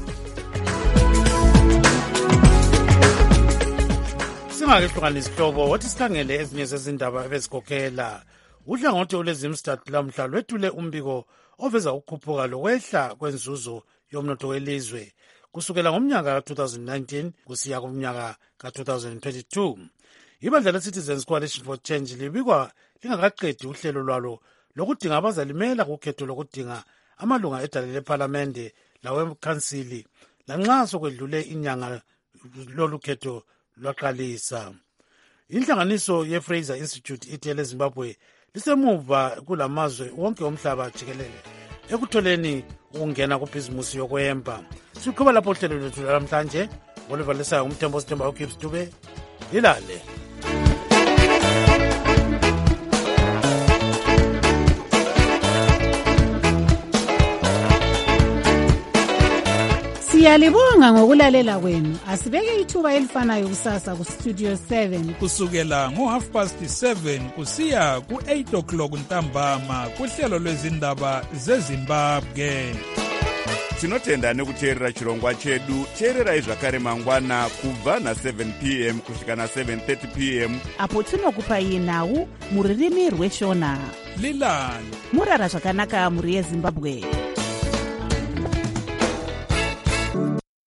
Singakehlukanisi ihlobo wathi sikhangele ezinye zezindaba ebezikhokhela. Uhlangothi olwezimstat lamhla lwethule umbiko oveza ukukhuphuka lokwehla kwenzuzo yomnotho welizwe kusukela ngomnyaka ka-two thousand nineteen kusiya kumnyaka ka-two thousand twenty-two. ibandla le-Citizens Coalition for Change libikwa lingakaqedi uhlelo lwalo lokudinga abazalimela kukhetho lokudinga amalunga edale lephalamende lawekhansili lanxa sokwedlule inyanga lolu khetho lwaqalisa. Inhlanganiso ye-Fraser Institute ithi eleZimbabwe lisemuva kulamazwe wonke omhlaba jikelele ekutholeni ukungena kubhizimusi yokwemba. Siqhuba lapho uhlelo lwethu namhlanje oluvalisayo umthembo sithemba uGibbs Dube lilale. Siyalibonga ngokulalela kwenu. Asibeke ithuba elifanayo kusasa ku Studio seven kusukela ngo half past seven kusiya ku eight o'clock ntambama kuhlelo lwezindaba zeZimbabwe. Tinotenda nekuteerera chirongwa chedu. Teererai zvakare mangwana kubva na seven p m kusvika na seven thirty p m apo tinokupai nhau muririmi rweshona. Lilani murara zvakanaka muri yeZimbabwe.